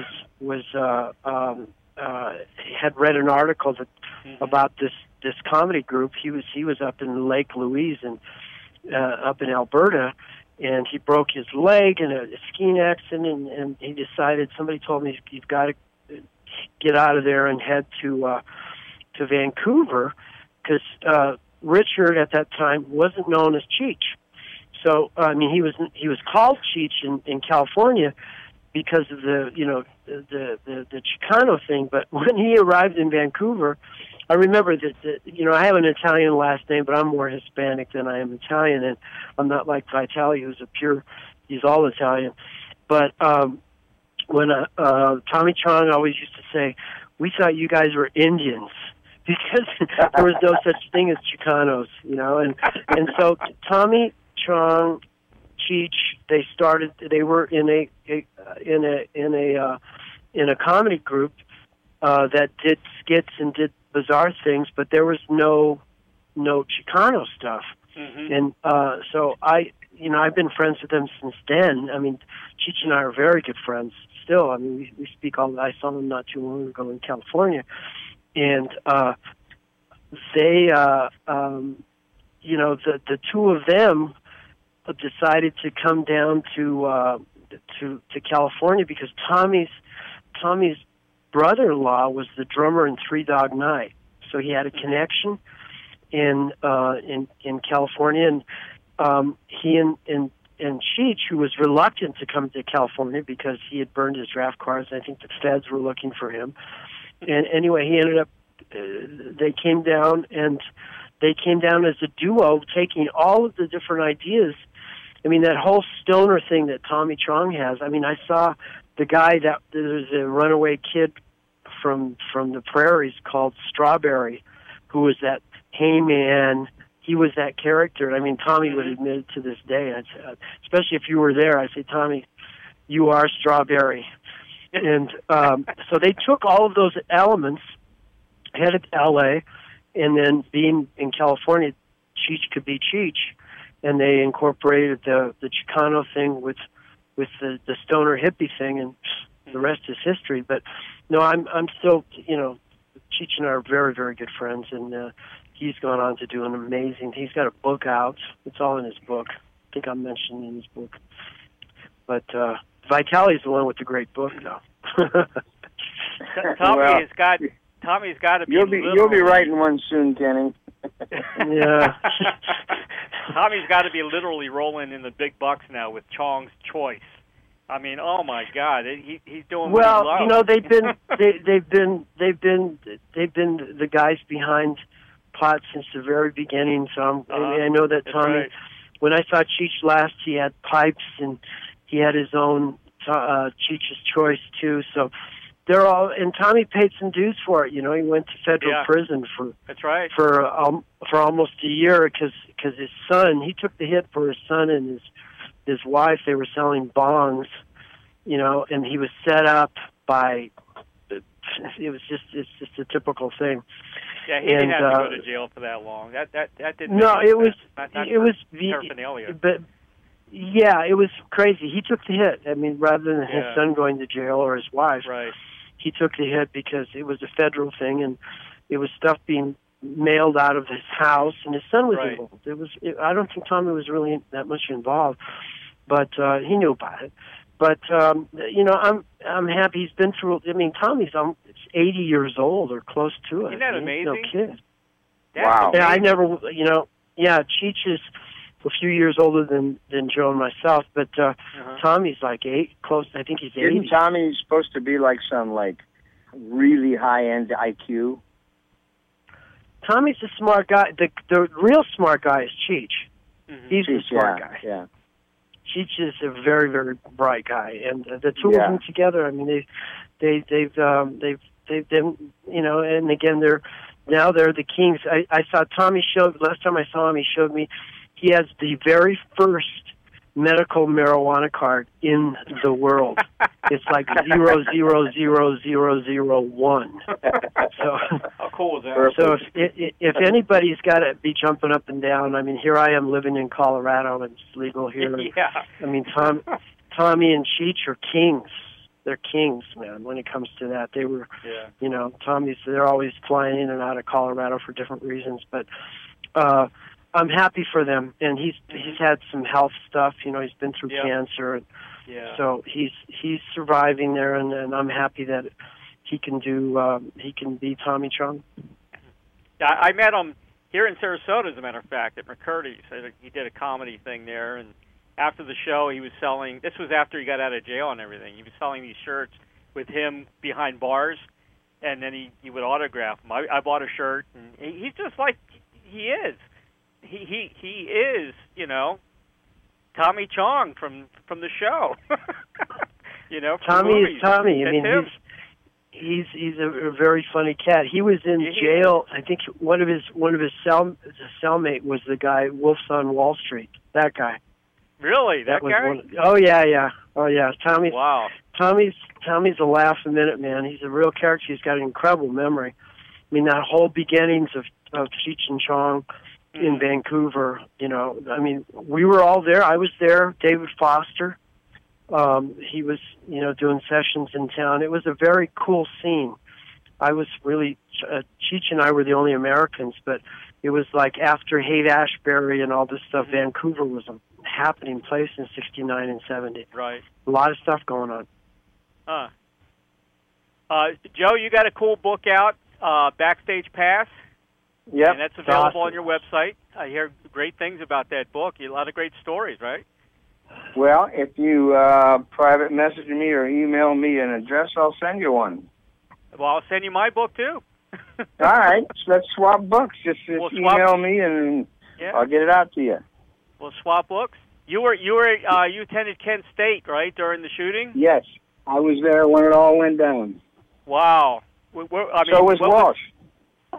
Speaker 4: had read an article about this comedy group. He was up in Lake Louise and up in Alberta, and he broke his leg in a skiing accident, and he decided. Somebody told me you've got to get out of there and head to Vancouver, because Richard at that time wasn't known as Cheech. So I mean, he was called Cheech in California because of the Chicano thing. But when he arrived in Vancouver, I remember that I have an Italian last name, but I'm more Hispanic than I am Italian, and I'm not like Vitali, who's he's all Italian. But when Tommy Chong always used to say, "We thought you guys were Indians," because there was no such thing as Chicanos, and so Tommy Chong, Cheech, they were in a comedy group that did skits and did bizarre things, but there was no Chicano stuff. Mm-hmm. And so I've been friends with them since then. I mean, Cheech and I are very good friends still. I mean, we speak I saw them not too long ago in California, and they the two of them decided to come down to California because Tommy's brother-in-law was the drummer in Three Dog Night, so he had a connection in California, and he and Cheech, who was reluctant to come to California because he had burned his draft cards. I think the feds were looking for him, and anyway, he ended up. They came down as a duo, taking all of the different ideas. I mean, that whole stoner thing that Tommy Chong has. I mean, I saw the guy there's a runaway kid from the prairies called Strawberry, who was that hey man. He was that character. I mean, Tommy would admit it to this day. Especially if you were there, I'd say, Tommy, You Are Strawberry. And so they took all of those elements, headed to L.A., and then being in California, Cheech could be Cheech, and they incorporated the Chicano thing with the stoner hippie thing, and the rest is history. But no, I'm still, Cheech and I are very, very good friends, and he's gone on to do an amazing. He's got a book out. It's all in his book. I think I'm mentioning in his book. But Vitali's the one with the great book, though.
Speaker 2: Tommy's got to be.
Speaker 3: You'll be writing one soon, Kenny.
Speaker 4: Yeah.
Speaker 2: Tommy's got to be literally rolling in the big bucks now with Chong's Choice. I mean, oh my God, he's doing
Speaker 4: well.
Speaker 2: Well,
Speaker 4: they've been the guys behind Pot since the very beginning. So I know that Tommy.
Speaker 2: Right.
Speaker 4: When I saw Cheech last, he had pipes and he had his own Cheech's Choice too. So they're all, and Tommy paid some dues for it. He went to federal prison for
Speaker 2: that's right
Speaker 4: for almost a year because his son, he took the hit for his son and his wife. They were selling bongs, and he was set up by. It's just a typical thing.
Speaker 2: Yeah, he didn't have to go to jail for that long. That didn't.
Speaker 4: No, it was
Speaker 2: paraphernalia.
Speaker 4: But yeah, it was crazy. He took the hit. I mean, rather than his son going to jail or his wife,
Speaker 2: right?
Speaker 4: He took the hit because it was a federal thing, and it was stuff being mailed out of his house, and his son was involved. I don't think Tommy was really that much involved, but he knew about it. But I'm happy he's been through. I mean, Tommy's 80 years old or close to it.
Speaker 2: Isn't that amazing?
Speaker 4: He's no kid.
Speaker 3: Wow.
Speaker 4: Yeah, I never. Cheech is a few years older than Joe and myself, but Tommy's like close. I think he's 80.
Speaker 3: Isn't Tommy supposed to be like some really high-end IQ?
Speaker 4: Tommy's a smart guy. The real smart guy is Cheech.
Speaker 2: Mm-hmm.
Speaker 4: He's the smart guy.
Speaker 3: Yeah.
Speaker 4: Cheech is a very, very bright guy, and the two of them together. I mean, they've been, and again they're the kings. I saw Tommy last time I saw him. He showed me he has the very first medical marijuana card in the world. It's like 000001. So
Speaker 2: how cool is that?
Speaker 4: So if anybody's got to be jumping up and down, I mean, here I am living in Colorado and it's legal here.
Speaker 2: Yeah.
Speaker 4: I mean, Tommy and Cheech are kings. They're kings, man. When it comes to that, they were, they're always flying in and out of Colorado for different reasons, but. I'm happy for them, and he's had some health stuff. He's been through cancer, and so he's surviving there, and I'm happy that he can be Tommy Chong.
Speaker 2: I met him here in Sarasota, as a matter of fact, at McCurdy's. He did a comedy thing there, and after the show, he was selling. This was after he got out of jail and everything. He was selling these shirts with him behind bars, and then he would autograph them. I bought a shirt, and he's just like he is. He is, Tommy Chong from the show.
Speaker 4: Tommy is Tommy. I mean, he's a very funny cat. He was in jail. I think one of his cellmate was the guy Wolf's on Wall Street. That guy.
Speaker 2: Really, that guy?
Speaker 4: Oh yeah. Tommy's a laugh a minute, man. He's a real character. He's got an incredible memory. I mean, that whole beginnings of Cheech and Chong in Vancouver, I mean, we were all there. I was there. David Foster, he was, doing sessions in town. It was a very cool scene. I was really, Cheech and I were the only Americans, but it was like after Haight-Ashbury and all this stuff, Vancouver was a happening place in 69 and 70.
Speaker 2: Right.
Speaker 4: A lot of stuff going on.
Speaker 2: Joe, you got a cool book out, Backstage Pass.
Speaker 3: Yep.
Speaker 2: And that's available on your website. I hear great things about that book. A lot of great stories, right?
Speaker 3: Well, if you private message me or email me an address, I'll send you one.
Speaker 2: Well, I'll send you my book, too.
Speaker 3: All right. So let's swap books. Just email me, and I'll get it out to you.
Speaker 2: We'll swap books. You attended Kent State, right, during the shooting?
Speaker 3: Yes. I was there when it all went down.
Speaker 2: Wow.
Speaker 3: So was Walsh.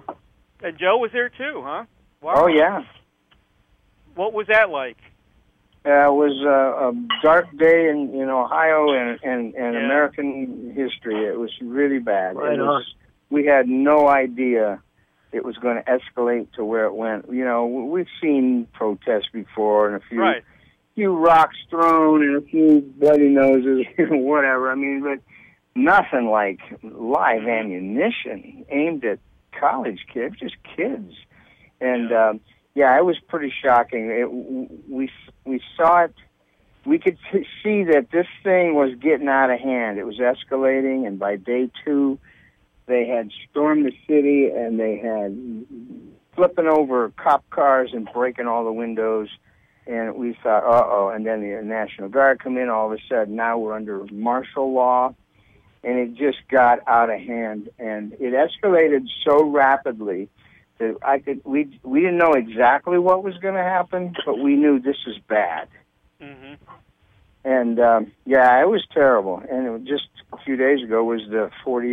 Speaker 2: And Joe was there too, huh? Wow.
Speaker 3: Oh, yeah.
Speaker 2: What was that like?
Speaker 3: It was a dark day in Ohio and American history. It was really bad. We had no idea it was going to escalate to where it went. We've seen protests before and a few rocks thrown and a few bloody noses, whatever. I mean, but nothing like live ammunition aimed at college kids, just kids. And it was pretty shocking. We saw it. We could see that this thing was getting out of hand. It was escalating, and by day 2, they had stormed the city, and they had flipping over cop cars and breaking all the windows. And we thought, uh-oh. And then the National Guard come in. All of a sudden, now we're under martial law, and it just got out of hand. And it escalated so rapidly that we didn't know exactly what was going to happen, but we knew this is bad.
Speaker 2: Mm-hmm.
Speaker 3: And it was terrible. And it was just a few days ago was the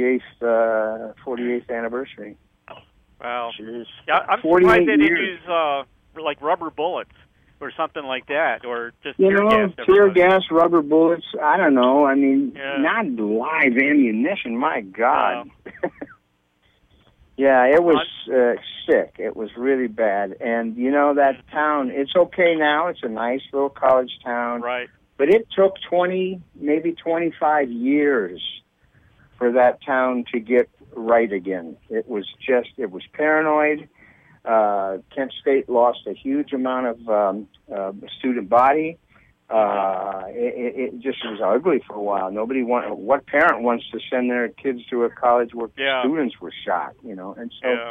Speaker 3: 48th anniversary.
Speaker 2: Wow.
Speaker 3: Jeez.
Speaker 2: Yeah, I'm surprised they didn't use like rubber bullets or something like that, or just
Speaker 3: tear gas, rubber bullets. I don't know. I mean, not live ammunition. My God. Yeah, it was sick. It was really bad. And, that town, it's okay now. It's a nice little college town.
Speaker 2: Right.
Speaker 3: But it took 20, maybe 25 years for that town to get right again. It was paranoid. Kent State lost a huge amount of student body. It just was ugly for a while. What parent wants to send their kids to a college where students were shot, and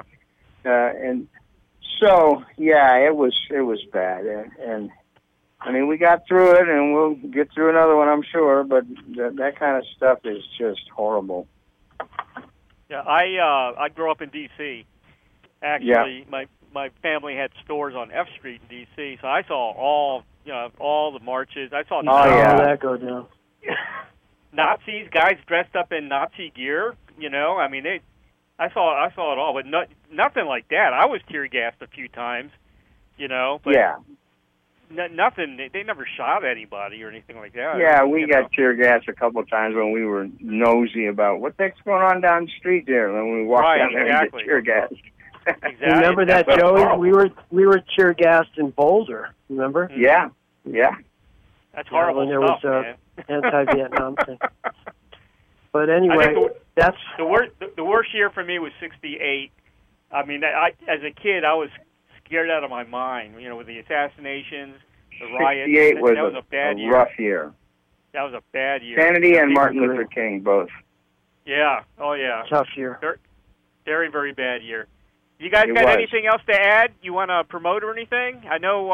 Speaker 3: so, it was bad. And I mean, we got through it, and we'll get through another one, I'm sure, but that kind of stuff is just horrible.
Speaker 2: Yeah, I grew up in D.C. Actually, my family had stores on F Street in D.C., so I saw all the marches. I saw
Speaker 4: that go down.
Speaker 2: Nazis, guys dressed up in Nazi gear. I mean, I saw it all, but nothing like that. I was tear gassed a few times, but nothing. They never shot anybody or anything like that.
Speaker 3: Yeah, we got tear gassed a couple of times when we were nosy about what the heck's going on down the street there. When we walked down there and get tear gassed.
Speaker 2: Exactly.
Speaker 4: Remember that, Joey? We were tear gassed in Boulder. Remember?
Speaker 3: Yeah.
Speaker 2: That's horrible.
Speaker 4: When there was anti-Vietnam thing. But anyway,
Speaker 2: that's the worst year for me was '68. I mean, as a kid, I was scared out of my mind. With the assassinations, the riots.
Speaker 3: '68 was
Speaker 2: a bad year.
Speaker 3: Rough year.
Speaker 2: That was a bad year.
Speaker 3: Kennedy and Martin Luther King both.
Speaker 2: Yeah. Oh yeah.
Speaker 4: Tough year.
Speaker 2: Very, very bad year. You guys got anything else to add? You want to promote or anything? I know.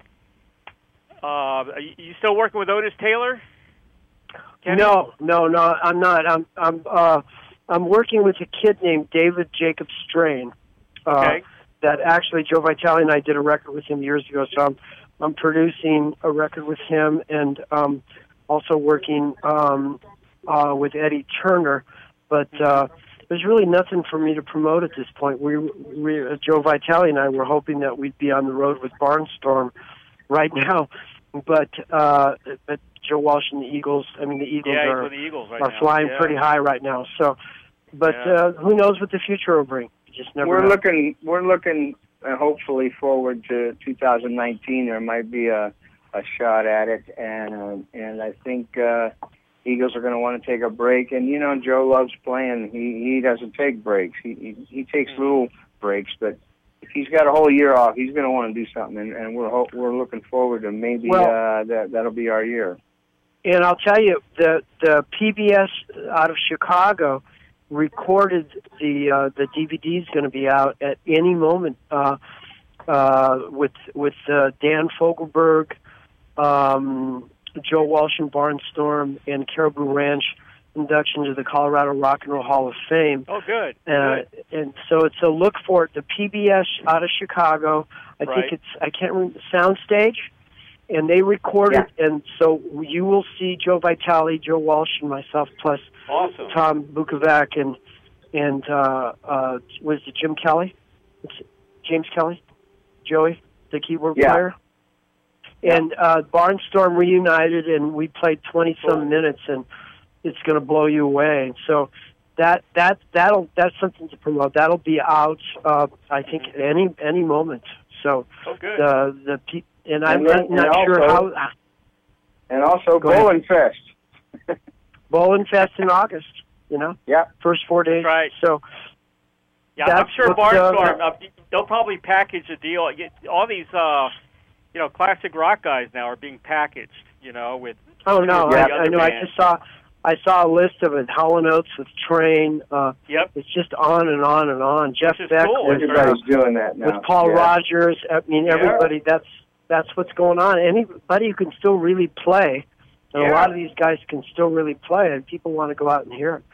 Speaker 2: Are you still working with Otis Taylor? Kenny?
Speaker 4: No, I'm not. I'm working with a kid named David Jacob Strain.
Speaker 2: Okay.
Speaker 4: That actually Joe Vitale and I did a record with him years ago. So I'm producing a record with him, and also working with Eddie Turner. But there's really nothing for me to promote at this point. Joe Vitale and I were hoping that we'd be on the road with Barnstorm right now, but Joe Walsh and the Eagles. I mean, the Eagles are flying pretty high right now. So, but who knows what the future will bring? You just never know.
Speaker 3: We're looking hopefully forward to 2019. There might be a shot at it, and I think Eagles are going to want to take a break. And Joe loves playing. He doesn't take breaks. He takes little breaks, but if he's got a whole year off, he's going to want to do something. And we're looking forward to maybe that'll be our year.
Speaker 4: And I'll tell you, the PBS out of Chicago recorded the DVD's going to be out at any moment with Dan Fogelberg, Joe Walsh and Barnstorm, and Caribou Ranch induction to the Colorado Rock and Roll Hall of Fame.
Speaker 2: Oh, good.
Speaker 4: And so it's a look for it. The PBS out of Chicago. I think I can't remember, Soundstage. And they recorded, and so you will see Joe Vitale, Joe Walsh, and myself, plus Tom Bukovac and was it Jim Kelly? James Kelly? Joey, the keyboard player? And Barnstorm reunited, and we played 20-some minutes, and it's going to blow you away. So that's something to promote. That'll be out, I think, at any moment. So
Speaker 2: good.
Speaker 4: I'm not sure how.
Speaker 3: And also Bowling Fest.
Speaker 4: Bowling Fest in August.
Speaker 3: Yeah.
Speaker 4: First 4 days.
Speaker 2: That's right.
Speaker 4: So.
Speaker 2: Yeah, I'm sure Barnstorm, they'll probably package a deal. All these, classic rock guys now are being packaged, with...
Speaker 4: Oh, no, I know.
Speaker 2: Bands.
Speaker 4: I saw a list of it. Hall & Oates with Train.
Speaker 2: Yep.
Speaker 4: It's just on and on and on. Jeff Beck.
Speaker 2: Cool.
Speaker 3: Everybody's doing that now.
Speaker 4: With Paul Rogers. I mean, everybody, that's what's going on. Anybody who can still really play, and a lot of these guys can still really play, and people want to go out and hear it.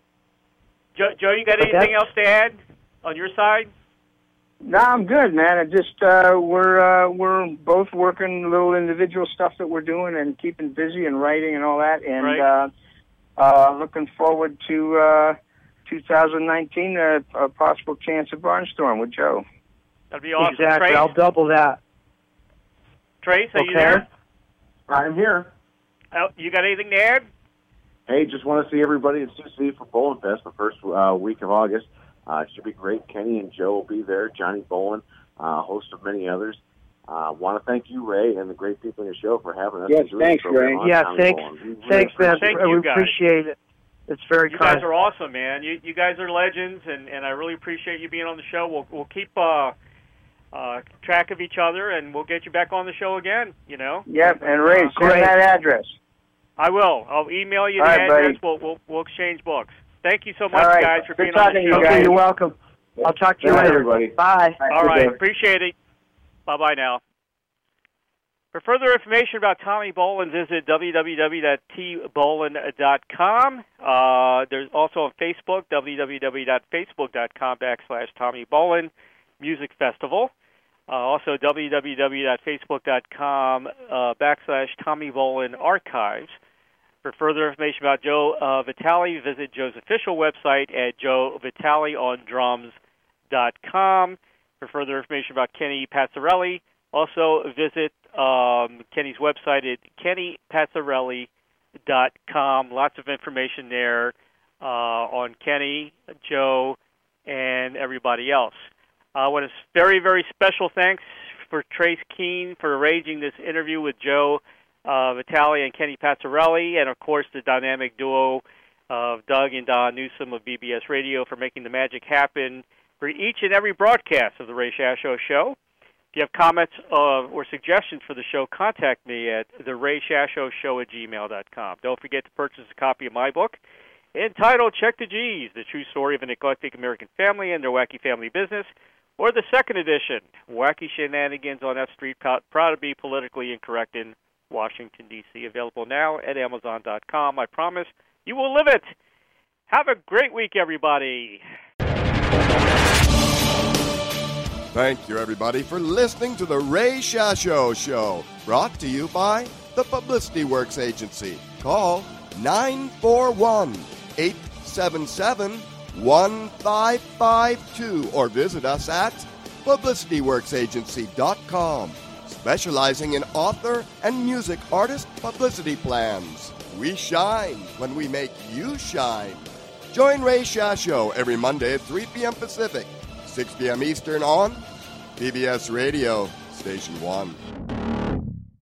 Speaker 2: Joe, you got anything else to add on your side?
Speaker 3: No, I'm good, man. I just we're both working little individual stuff that we're doing and keeping busy and writing and all that, and looking forward to 2019, a possible chance at Barnstorm with Joe.
Speaker 2: That'd be awesome.
Speaker 4: Exactly.
Speaker 2: Trace?
Speaker 4: I'll double that.
Speaker 2: Trace, are you there?
Speaker 5: I'm here.
Speaker 2: You got anything to add?
Speaker 5: Hey, just want to see everybody in Sioux City for Bowling Fest the first week of August. It should be great. Kenny and Joe will be there. Johnny Bolin, host of many others. Want to thank you, Ray, and the great people in your show for having us.
Speaker 3: Yes, thanks, Ray.
Speaker 4: Yeah, thanks, man. We appreciate it. It's very kind.
Speaker 2: You guys are awesome, man. You guys are legends, and I really appreciate you being on the show. We'll keep track of each other, and we'll get you back on the show again,
Speaker 3: Yep, and Ray, send that address.
Speaker 2: I will. I'll email you the address. We'll exchange books. Thank you so much, guys, for being on the show.
Speaker 4: Okay, you're welcome. I'll talk to you later.
Speaker 3: Everybody.
Speaker 4: Bye.
Speaker 2: All right. Appreciate it. Bye-bye now. For further information about Tommy Bolin, visit www.tbolin.com. There's also on Facebook, www.facebook.com/Tommy Bolin Music Festival. Also, www.facebook.com/Tommy Bolin Archives. For further information about Joe Vitale, visit Joe's official website at joevitaleondrums.com. For further information about Kenny Pazzarelli, also visit Kenny's website at kennypazzarelli.com. Lots of information there on Kenny, Joe, and everybody else. I want a very, very special thanks for Trace Keene for arranging this interview with Joe Vitale and Kenny Pazzarelli, and of course the dynamic duo of Doug and Don Newsom of BBS Radio for making the magic happen for each and every broadcast of the Ray Shasho Show. If you have comments or suggestions for the show, contact me at therayshashoshow@gmail.com. Don't forget to purchase a copy of my book entitled Check the G's, The True Story of an Eclectic American Family and Their Wacky Family Business, or the second edition, Wacky Shenanigans on F Street, Proud to be Politically Incorrect in Washington, D.C., available now at Amazon.com. I promise you will live it. Have a great week, everybody.
Speaker 1: Thank you, everybody, for listening to the Ray Shasho Show, brought to you by the Publicity Works Agency. Call 941-877-1552 or visit us at publicityworksagency.com. Specializing in author and music artist publicity plans. We shine when we make you shine. Join Ray Shasho every Monday at 3 p.m. Pacific, 6 p.m. Eastern on PBS Radio, Station 1.